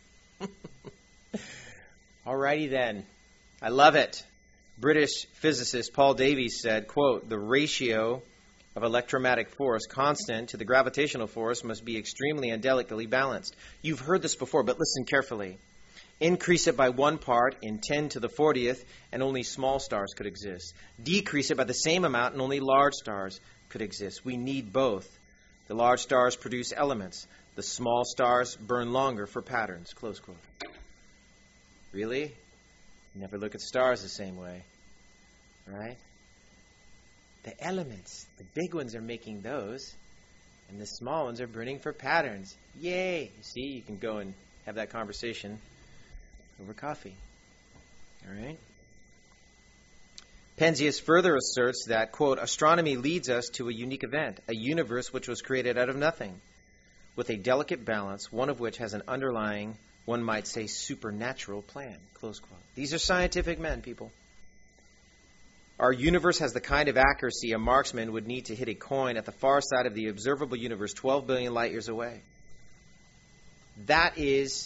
Alrighty then. I love it. British physicist Paul Davies said, quote, "The ratio of electromagnetic force constant to the gravitational force must be extremely and delicately balanced." You've heard this before, but listen carefully. Increase it by 1 part in 10 to the 40th, and only small stars could exist. Decrease it by the same amount, and only large stars could exist. We need both. The large stars produce elements. The small stars burn longer for patterns. Close quote. Really? Never look at stars the same way. Right? The elements, the big ones are making those, and the small ones are burning for patterns. Yay! See, you can go and have that conversation over coffee. All right? Penzias further asserts that, quote, "Astronomy leads us to a unique event, a universe which was created out of nothing, with a delicate balance, one of which has an underlying, one might say, supernatural plan." Close quote. These are scientific men, people. Our universe has the kind of accuracy a marksman would need to hit a coin at the far side of the observable universe 12 billion light years away. That is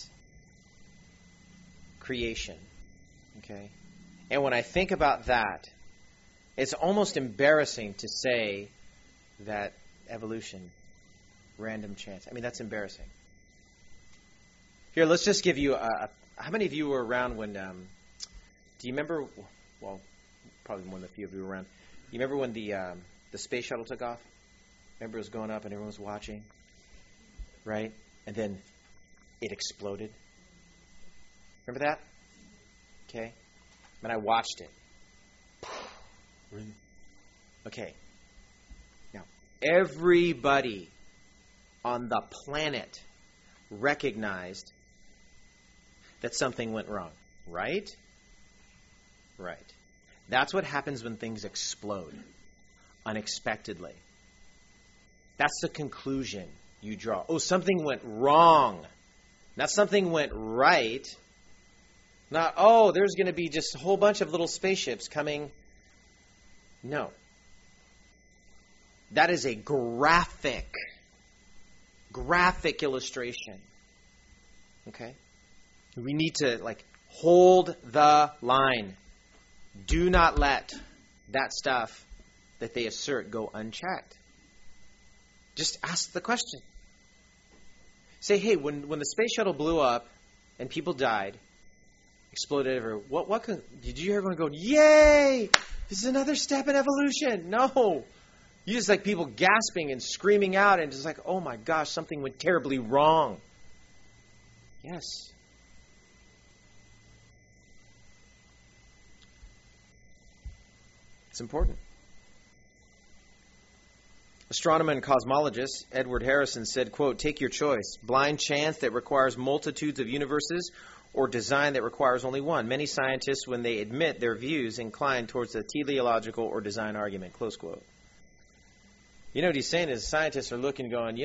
creation. Okay? And when I think about that, it's almost embarrassing to say that evolution, random chance. I mean, that's embarrassing. Here, let's just give you how many of you were around when, do you remember, well, probably more than a few of you were around. You remember when the space shuttle took off? Remember it was going up and everyone was watching? Right? And then it exploded. Remember that? Okay. And I watched it. Okay. Now, everybody on the planet recognized that something went wrong. Right? Right. That's what happens when things explode unexpectedly. That's the conclusion you draw. Oh, something went wrong. Not something went right. Not, there's going to be just a whole bunch of little spaceships coming. No. That is a graphic illustration. Okay? We need to, hold the line. Do not let that stuff that they assert go unchecked. Just ask the question. Say, hey, when the space shuttle blew up and people died, exploded everywhere, did you hear everyone go, yay! This is another step in evolution. No. You just like people gasping and screaming out and just like, oh my gosh, something went terribly wrong. Yes. It's important. Astronomer and cosmologist Edward Harrison said, quote, "Take your choice. Blind chance that requires multitudes of universes or design that requires only one. Many scientists, when they admit their views, incline towards the teleological or design argument." Close quote. You know what he's saying is scientists are looking going,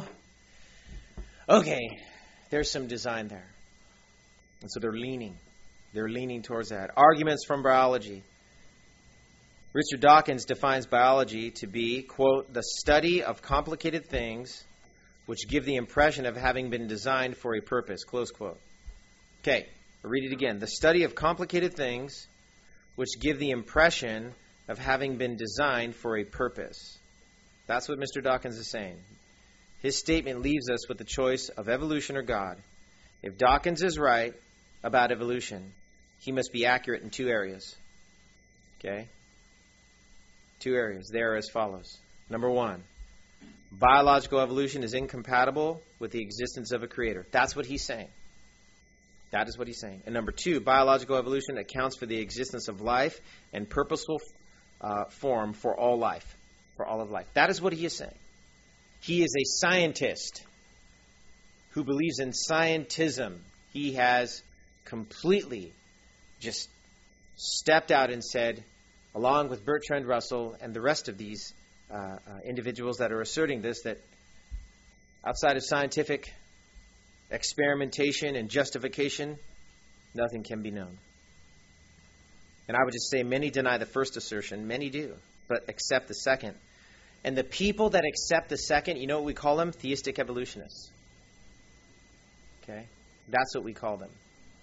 okay, there's some design there. And so they're leaning towards that. Arguments from biology. Richard Dawkins defines biology to be, quote, "the study of complicated things which give the impression of having been designed for a purpose," close quote. Okay, I'll read it again. "The study of complicated things which give the impression of having been designed for a purpose." That's what Mr. Dawkins is saying. His statement leaves us with the choice of evolution or God. If Dawkins is right about evolution, he must be accurate in two areas. Okay? Two areas. They are as follows. Number one, biological evolution is incompatible with the existence of a creator. That's what he's saying. That is what he's saying. And number two, biological evolution accounts for the existence of life and purposeful form for all life, for all of life. That is what he is saying. He is a scientist who believes in scientism. He has completely just stepped out and said, along with Bertrand Russell and the rest of these individuals that are asserting this, that outside of scientific experimentation and justification, nothing can be known. And I would just say many deny the first assertion. Many do, but accept the second. And the people that accept the second, you know what we call them? Theistic evolutionists. Okay? That's what we call them.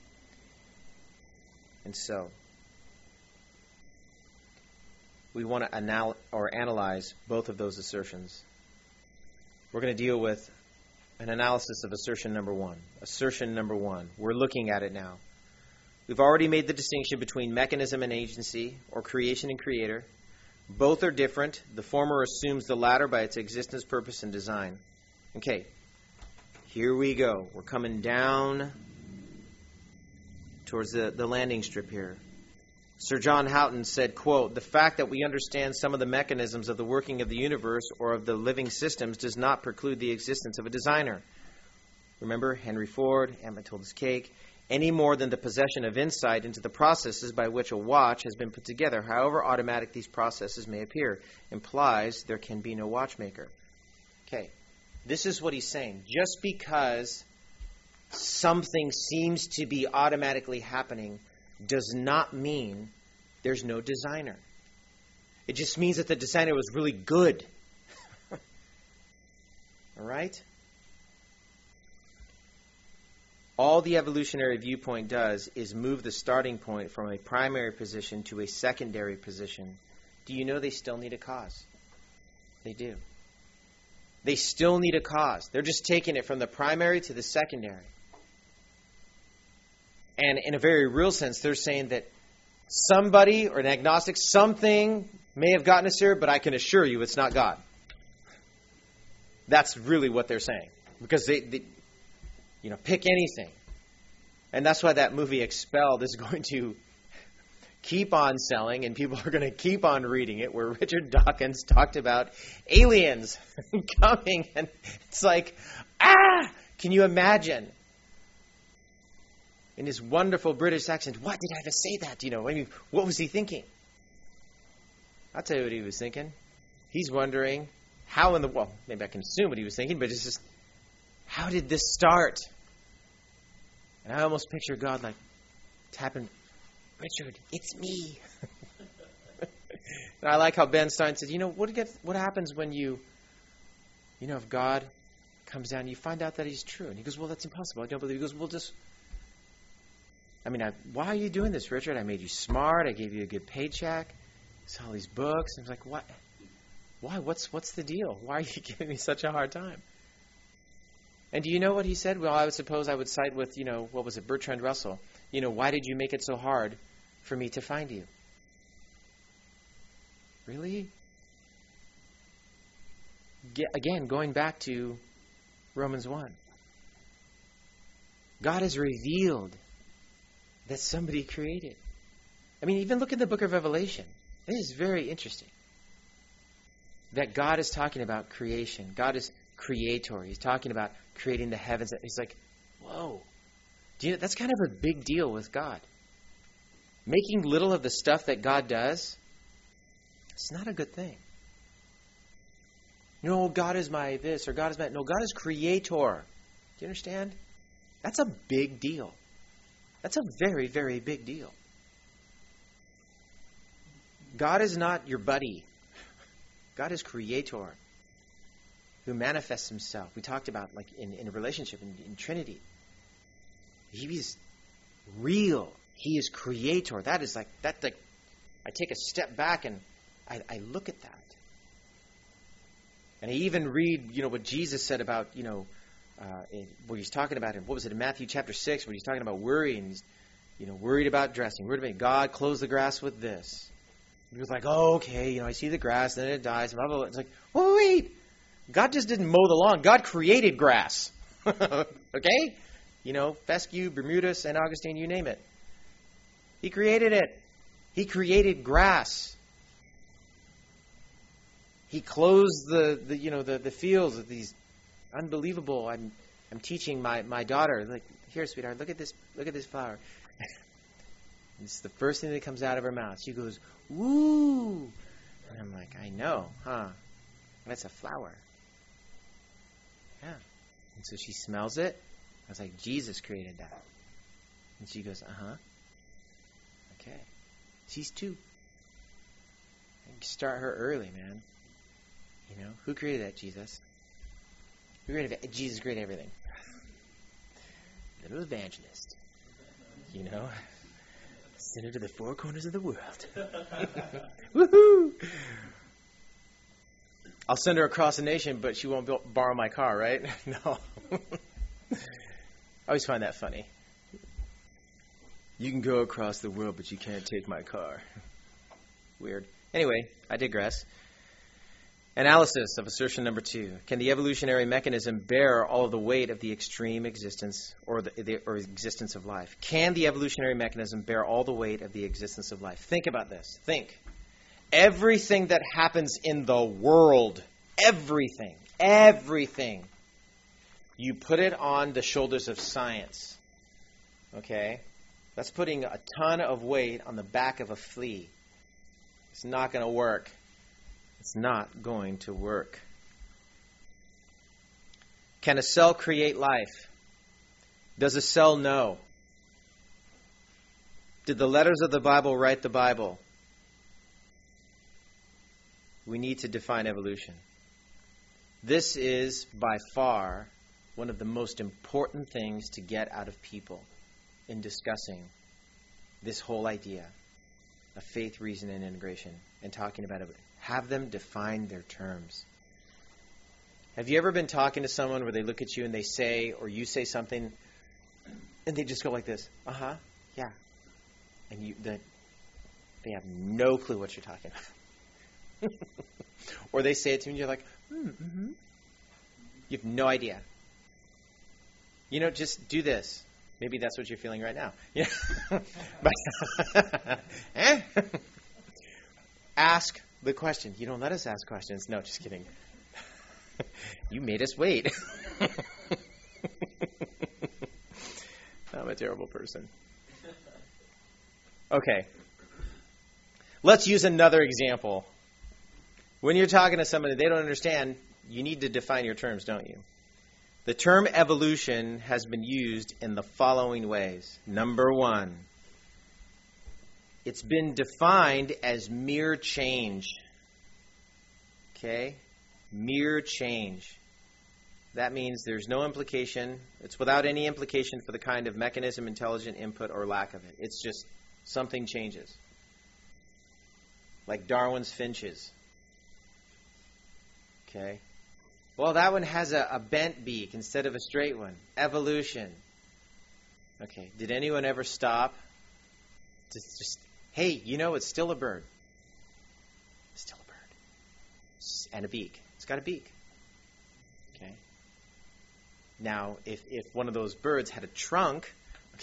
And so we want to analyze both of those assertions. We're going to deal with an analysis of assertion number one. Assertion number one. We're looking at it now. We've already made the distinction between mechanism and agency, or creation and creator. Both are different. The former assumes the latter by its existence, purpose, and design. Okay, here we go. We're coming down towards the landing strip here. Sir John Houghton said, quote, "The fact that we understand some of the mechanisms of the working of the universe or of the living systems does not preclude the existence of a designer." Remember, Henry Ford, Aunt Matilda's cake, any more than the possession of insight into the processes by which a watch has been put together, however automatic these processes may appear, implies there can be no watchmaker. Okay, this is what he's saying. Just because something seems to be automatically happening does not mean there's no designer. It just means that the designer was really good. All right? All the evolutionary viewpoint does is move the starting point from a primary position to a secondary position. Do you know they still need a cause? They do. They still need a cause. They're just taking it from the primary to the secondary. And in a very real sense, they're saying that somebody or an agnostic, something may have gotten us here, but I can assure you it's not God. That's really what they're saying. Because they pick anything. And that's why that movie Expelled is going to keep on selling and people are going to keep on reading it, where Richard Dawkins talked about aliens coming. And it's like, can you imagine? In his wonderful British accent, why did I ever say that? What was he thinking? I'll tell you what he was thinking. He's wondering how maybe I can assume what he was thinking, but it's just, how did this start? And I almost picture God like tapping, "Richard, it's me." And I like how Ben Stein said, what happens when if God comes down and you find out that he's true? And he goes, "Well, that's impossible. I don't believe." He goes, "Well, why are you doing this, Richard? I made you smart. I gave you a good paycheck. I saw all these books." And I was like, "What? Why? What's the deal? Why are you giving me such a hard time?" And do you know what he said? Well, I would suppose I would side with, what was it, Bertrand Russell. "Why did you make it so hard for me to find you?" Really? again, going back to Romans 1. God has revealed that somebody created. I mean, even look at the book of Revelation. It is very interesting that God is talking about creation. God is creator. He's talking about creating the heavens. He's like, whoa. Do you know, that's kind of a big deal with God. Making little of the stuff that God does, it's not a good thing. No, God is my this or God is my... No, God is creator. Do you understand? That's a big deal. That's a very, very big deal. God is not your buddy. God is creator who manifests himself. We talked about like in a relationship, in Trinity. He is real. He is creator. That is like, I take a step back and I look at that. And I even read, what Jesus said about, where he's talking about it. What was it in Matthew chapter 6, where he's talking about worry and he's, worried about dressing. Worried about God clothes the grass with this. He was like, oh, okay, I see the grass, then it dies, blah, blah, blah. It's like, oh, wait. God just didn't mow the lawn. God created grass. Okay? Fescue, Bermuda, St. Augustine, you name it. He created it. He created grass. He clothes the fields with these unbelievable. I'm teaching my daughter, like, here, sweetheart, look at this flower. It's the first thing that comes out of her mouth. She goes, woo. And I'm like, I know, huh? That's a flower. Yeah. And so she smells it. I was like, Jesus created that. And she goes, uh-huh. Okay. She's 2. Start her early, man. Who created that? Jesus. Who created it? Jesus created everything. Little evangelist. Send it to the 4 corners of the world. Woohoo! I'll send her across the nation, but she won't borrow my car, right? No. I always find that funny. You can go across the world, but you can't take my car. Weird. Anyway, I digress. Analysis of assertion number 2. Can the evolutionary mechanism bear all of the weight of the extreme existence or existence of life? Can the evolutionary mechanism bear all the weight of the existence of life? Think about this. Think. Everything that happens in the world, everything, you put it on the shoulders of science. Okay? That's putting a ton of weight on the back of a flea. It's not going to work. It's not going to work. Can a cell create life? Does a cell know? Did the letters of the Bible write the Bible? We need to define evolution. This is by far one of the most important things to get out of people in discussing this whole idea of faith, reason, and integration and talking about it. Have them define their terms. Have you ever been talking to someone where they look at you and they say, or you say something, and they just go like this, uh-huh, yeah. And they have no clue what you're talking about. Or they say it to you and you're like, mm-hmm. You have no idea. Just do this. Maybe that's what you're feeling right now. Yeah. Ask the question. You don't let us ask questions. No, just kidding. You made us wait. I'm a terrible person. Okay. Let's use another example. When you're talking to somebody they don't understand, you need to define your terms, don't you? The term evolution has been used in the following ways. Number 1, it's been defined as mere change. Okay? Mere change. That means there's no implication. It's without any implication for the kind of mechanism, intelligent input, or lack of it. It's just something changes. Like Darwin's finches. Okay? Well, that one has a bent beak instead of a straight one. Evolution. Okay, did anyone ever stop? Just hey, it's still a bird. Still a bird. And a beak. It's got a beak. Okay. Now, if one of those birds had a trunk,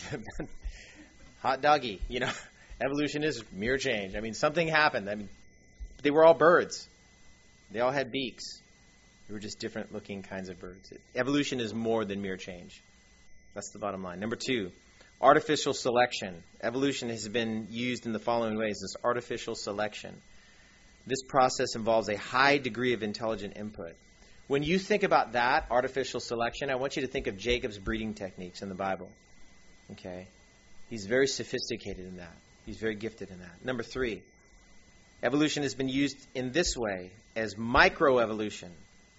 hot doggy, evolution is mere change. I mean, something happened. I mean, they were all birds. They all had beaks. They were just different looking kinds of birds. Evolution is more than mere change. That's the bottom line. Number 2, artificial selection. Evolution has been used in the following ways. This artificial selection. This process involves a high degree of intelligent input. When you think about that, artificial selection, I want you to think of Jacob's breeding techniques in the Bible. Okay? He's very sophisticated in that. He's very gifted in that. Number 3, evolution has been used in this way as microevolution.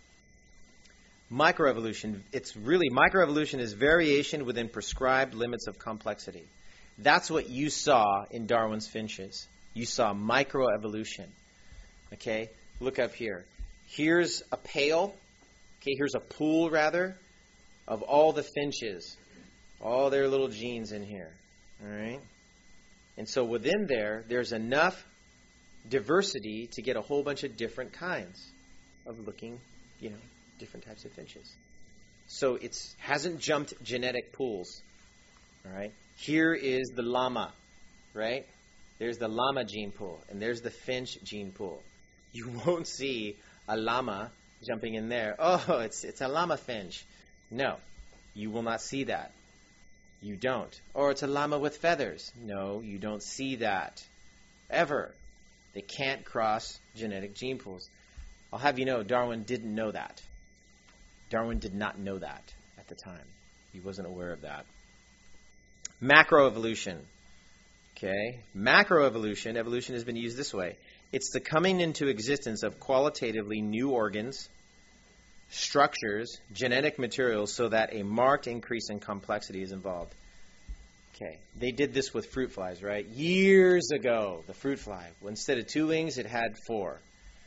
Microevolution, microevolution is variation within prescribed limits of complexity. That's what you saw in Darwin's finches. You saw microevolution. Okay? Look up here. Here's a pail. Okay, here's a pool, rather, of all the finches. All their little genes in here. All right? And so within there's enough diversity to get a whole bunch of different kinds of looking, different types of finches. So it hasn't jumped genetic pools. All right? Here is the llama, right? There's the llama gene pool, and there's the finch gene pool. You won't see a llama jumping in there. Oh, it's a llama finch. No, you will not see that. You don't. Or it's a llama with feathers. No, you don't see that. Ever. They can't cross genetic gene pools. I'll have you know, Darwin didn't know that. Darwin did not know that at the time. He wasn't aware of that. Macroevolution. Okay. Macroevolution, evolution has been used this way. It's the coming into existence of qualitatively new organs, structures, genetic materials so that a marked increase in complexity is involved. Okay. They did this with fruit flies, right? Years ago, the fruit fly, instead of 2 wings, it had 4.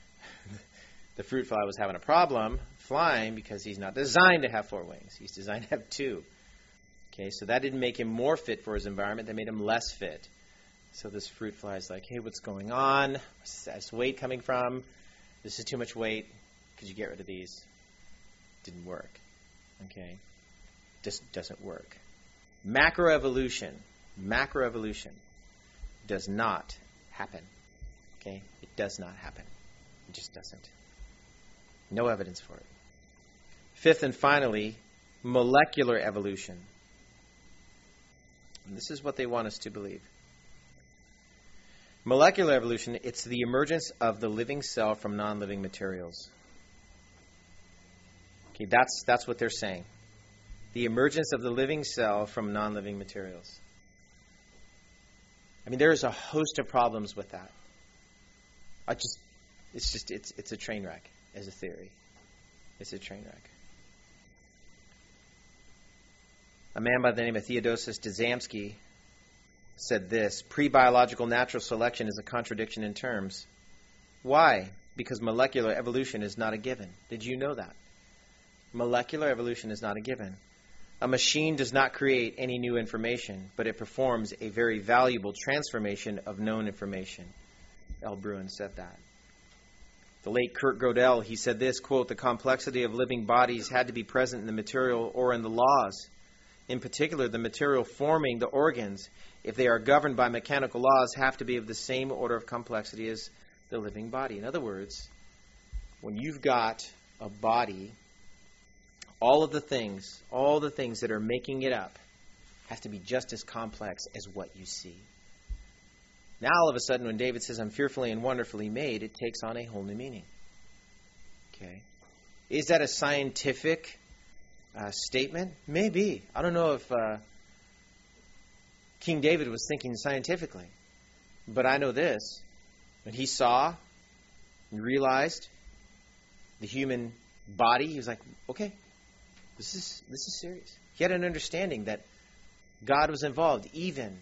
The fruit fly was having a problem flying because he's not designed to have 4 wings. He's designed to have 2. Okay, so that didn't make him more fit for his environment. That made him less fit. So this fruit fly is like, hey, what's going on? Where's this weight coming from? This is too much weight. Could you get rid of these? Didn't work. Okay? Just doesn't work. Macroevolution does not happen. Okay? It does not happen. It just doesn't. No evidence for it. 5th and finally, molecular evolution. And this is what they want us to believe. Molecular evolution, it's the emergence of the living cell from non-living materials. Okay, that's what they're saying. The emergence of the living cell from non-living materials. I mean, there's a host of problems with that. It's a train wreck as a theory. It's a train wreck. A man by the name of Theodosius Dzamski said this: pre-biological natural selection is a contradiction in terms. Why? Because molecular evolution is not a given. Did you know that? Molecular evolution is not a given. A machine does not create any new information, but it performs a very valuable transformation of known information. L. Bruin said that. The late Kurt Gödel, he said this, quote, the complexity of living bodies had to be present in the material or in the laws. In particular, the material forming the organs, if they are governed by mechanical laws, have to be of the same order of complexity as the living body. In other words, when you've got a body, all the things that are making it up have to be just as complex as what you see. Now, all of a sudden, when David says, I'm fearfully and wonderfully made, it takes on a whole new meaning. Okay. Is that a scientific statement? Maybe. I don't know if King David was thinking scientifically. But I know this. When he saw and realized the human body, he was like, okay, this is serious. He had an understanding that God was involved even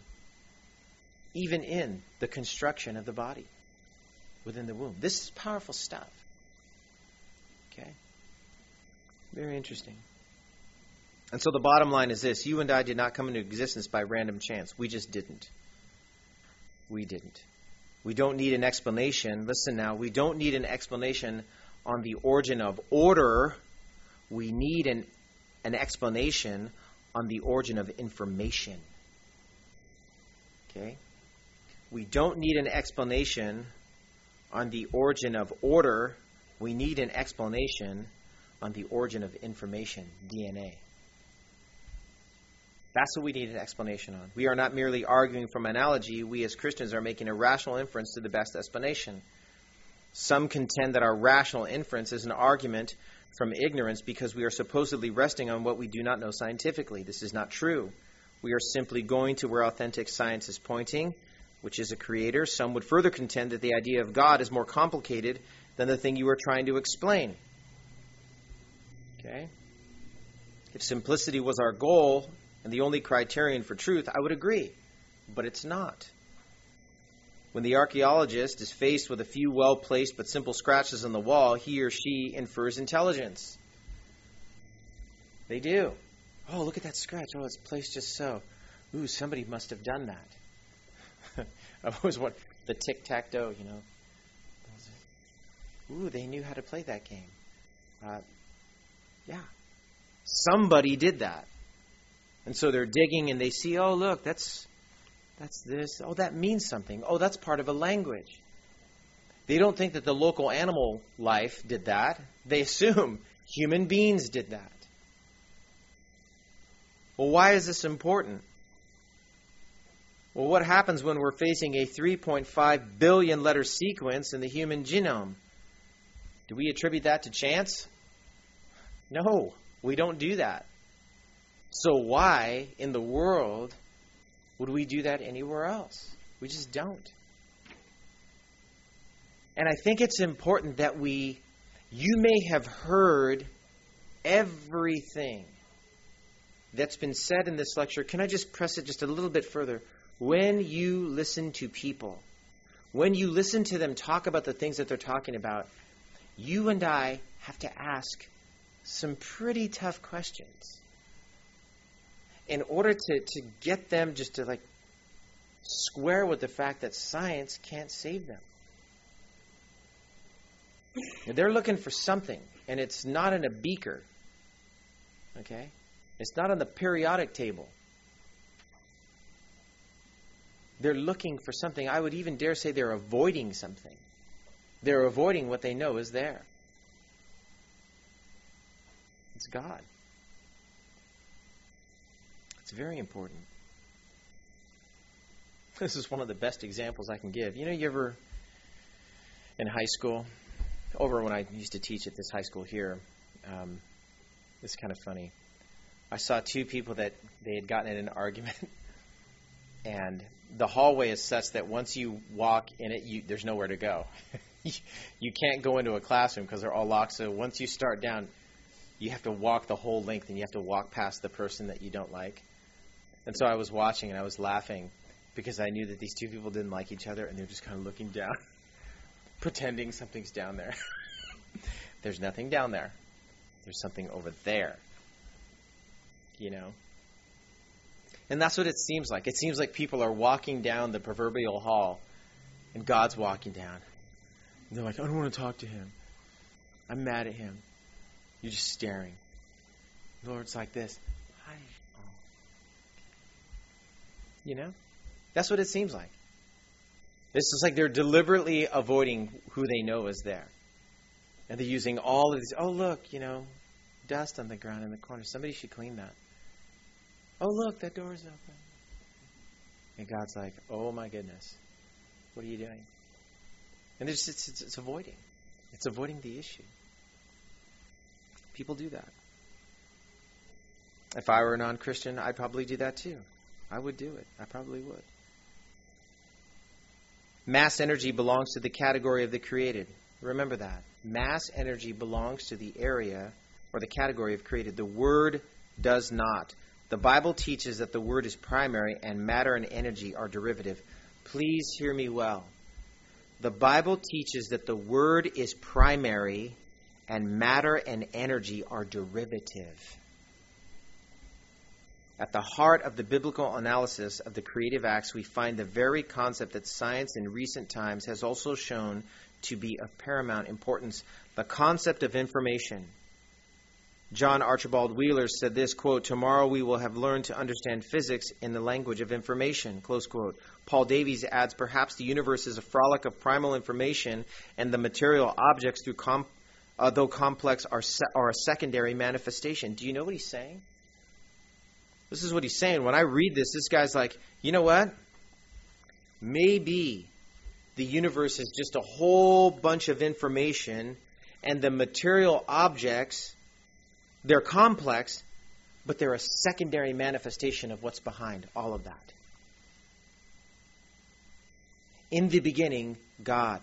in the construction of the body within the womb. This is powerful stuff. Okay? Very interesting. And so the bottom line is this: you and I did not come into existence by random chance. We just didn't. We didn't. We don't need an explanation. Listen now, we don't need an explanation on the origin of order We need an explanation on the origin of information. Okay? We don't need an explanation on the origin of order. We need an explanation on the origin of information, DNA. That's what we need an explanation on. We are not merely arguing from analogy. We as Christians are making a rational inference to the best explanation. Some contend that our rational inference is an argument from ignorance because we are supposedly resting on what we do not know scientifically. This is not true. We are simply going to where authentic science is pointing, which is a creator. Some would further contend that the idea of God is more complicated than the thing you are trying to explain. Okay? If simplicity was our goal and the only criterion for truth, I would agree. But it's not. When the archaeologist is faced with a few well-placed but simple scratches on the wall, he or she infers intelligence. They do. Oh, look at that scratch. Oh, it's placed just so. Ooh, somebody must have done that. I always want the tic-tac-toe, you know. Ooh, they knew how to play that game. Yeah. Somebody did that. And so they're digging and they see, oh, look, that's this. Oh, that means something. Oh, that's part of a language. They don't think that the local animal life did that. They assume human beings did that. Well, why is this important? Well, what happens when we're facing a 3.5 billion letter sequence in the human genome? Do we attribute that to chance? No, we don't do that. So why in the world would we do that anywhere else? We just don't. And I think it's important that you may have heard everything that's been said in this lecture. Can I just press it just a little bit further? When you listen to people, when you listen to them talk about the things that they're talking about, you and I have to ask some pretty tough questions in order to get them just to square with the fact that science can't save them. They're looking for something, and it's not in a beaker. Okay? It's not on the periodic table. They're looking for something. I would even dare say they're avoiding something. They're avoiding what they know is there. It's God. It's very important. This is one of the best examples I can give. You ever in high school, over when I used to teach at this high school here, it's kind of funny. I saw two people that they had gotten in an argument, and the hallway is such that once you walk in it, there's nowhere to go. You can't go into a classroom because they're all locked. So once you start down, you have to walk the whole length, and you have to walk past the person that you don't like. And so I was watching, and I was laughing because I knew that these two people didn't like each other, and they're just kind of looking down, pretending something's down there. There's nothing down there. There's something over there. And that's what it seems like. It seems like people are walking down the proverbial hall, and God's walking down. And they're like, I don't want to talk to him. I'm mad at him. You're just staring. The Lord's like this. Hi. Oh. That's what it seems like. It's just like they're deliberately avoiding who they know is there. And they're using all of these, oh, look, dust on the ground in the corner. Somebody should clean that. Oh, look, that door's open. And God's like, oh, my goodness. What are you doing? And it's avoiding. It's avoiding the issue. People do that. If I were a non-Christian, I'd probably do that too. I would do it. I probably would. Mass energy belongs to the category of the created. Remember that. Mass energy belongs to the area or the category of created. The Word does not. The Bible teaches that the Word is primary and matter and energy are derivative. Please hear me well. The Bible teaches that the Word is primary and matter and energy are derivative. At the heart of the biblical analysis of the creative acts, we find the very concept that science in recent times has also shown to be of paramount importance, the concept of information. John Archibald Wheeler said this, quote, "Tomorrow we will have learned to understand physics in the language of information," close quote. Paul Davies adds, "Perhaps the universe is a frolic of primal information, and the material objects, though complex, are a secondary manifestation." Do you know what he's saying? This is what he's saying. When I read this, this guy's like, you know what? Maybe the universe is just a whole bunch of information, and the material objects, they're complex, but they're a secondary manifestation of what's behind all of that. In the beginning, God.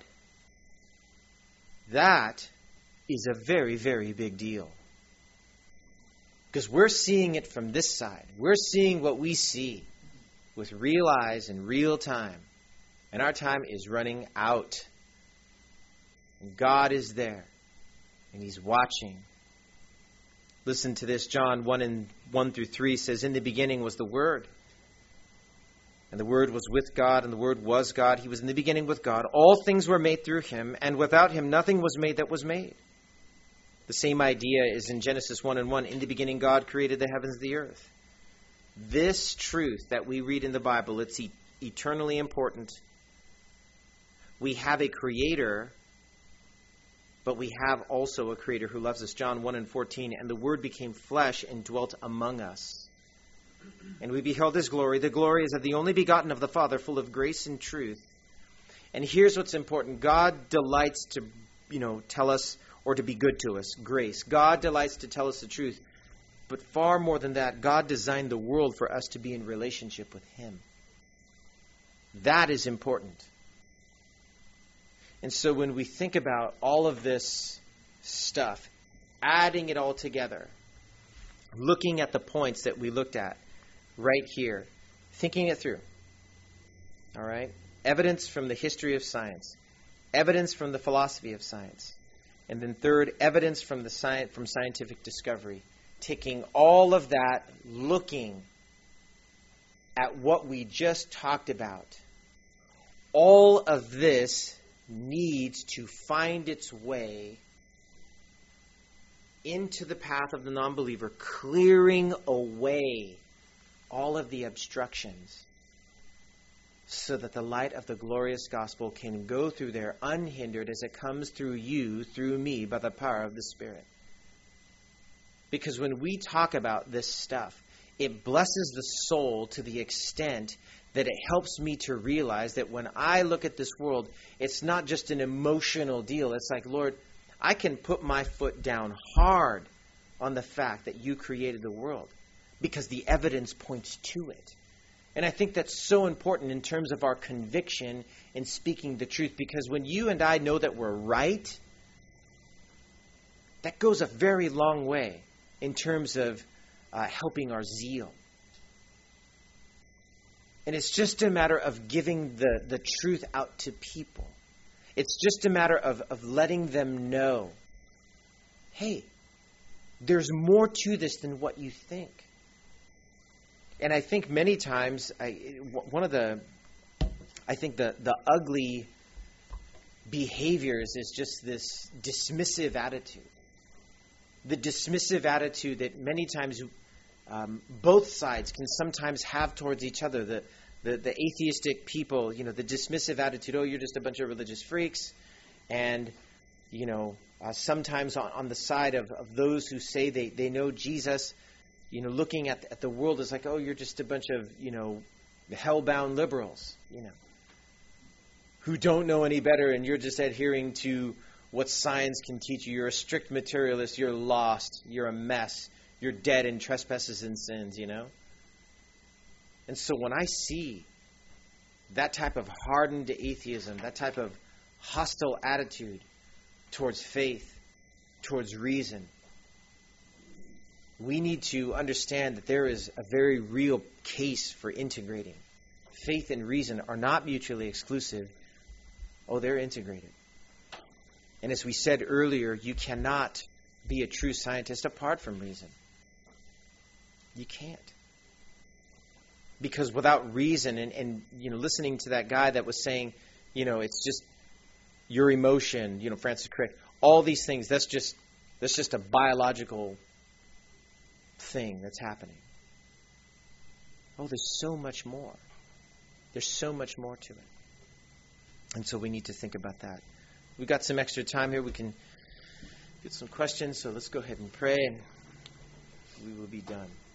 That is a very, very big deal. Because we're seeing it from this side. We're seeing what we see with real eyes in real time. And our time is running out. And God is there. And He's watching. Listen to this. John 1:1-3 says, "In the beginning was the Word. And the Word was with God, and the Word was God. He was in the beginning with God. All things were made through Him, and without Him nothing was made that was made." The same idea is in Genesis 1:1. In the beginning God created the heavens and the earth. This truth that we read in the Bible, it's eternally important. We have a Creator, but we have also a Creator who loves us. John 1:14, "And the Word became flesh and dwelt among us. And we beheld His glory. The glory is of the only begotten of the Father, full of grace and truth." And here's what's important. God delights to, tell us or to be good to us. Grace. God delights to tell us the truth. But far more than that, God designed the world for us to be in relationship with Him. That is important. And so when we think about all of this stuff, adding it all together, looking at the points that we looked at right here, thinking it through, all right? Evidence from the history of science, evidence from the philosophy of science, and then third, evidence from from scientific discovery. Taking all of that, looking at what we just talked about, all of this needs to find its way into the path of the non-believer, clearing away all of the obstructions so that the light of the glorious gospel can go through there unhindered as it comes through you, through me, by the power of the Spirit. Because when we talk about this stuff, it blesses the soul to the extent that it helps me to realize that when I look at this world, it's not just an emotional deal. It's like, Lord, I can put my foot down hard on the fact that you created the world because the evidence points to it. And I think that's so important in terms of our conviction in speaking the truth, because when you and I know that we're right, that goes a very long way in terms of helping our zeal. And it's just a matter of giving the truth out to people. It's just a matter of letting them know, hey, there's more to this than what you think. And I think many times, the ugly behaviors is just this dismissive attitude. The dismissive attitude that many times both sides can sometimes have towards each other. The atheistic people, the dismissive attitude, oh, you're just a bunch of religious freaks. And, sometimes on the side of those who say they know Jesus, looking at the world is like, oh, you're just a bunch of, hell-bound liberals, who don't know any better, and you're just adhering to what science can teach you. You're a strict materialist. You're lost. You're a mess. You're dead in trespasses and sins, And so when I see that type of hardened atheism, that type of hostile attitude towards faith, towards reason, we need to understand that there is a very real case for integrating. Faith and reason are not mutually exclusive. Oh, they're integrated. And as we said earlier, you cannot be a true scientist apart from reason. You can't. Because without reason, and listening to that guy that was saying, it's just your emotion, Francis Crick, all these things, that's just a biological thing that's happening. Oh, there's so much more. There's so much more to it. And so we need to think about that. We've got some extra time here. We can get some questions, so let's go ahead and pray, and we will be done.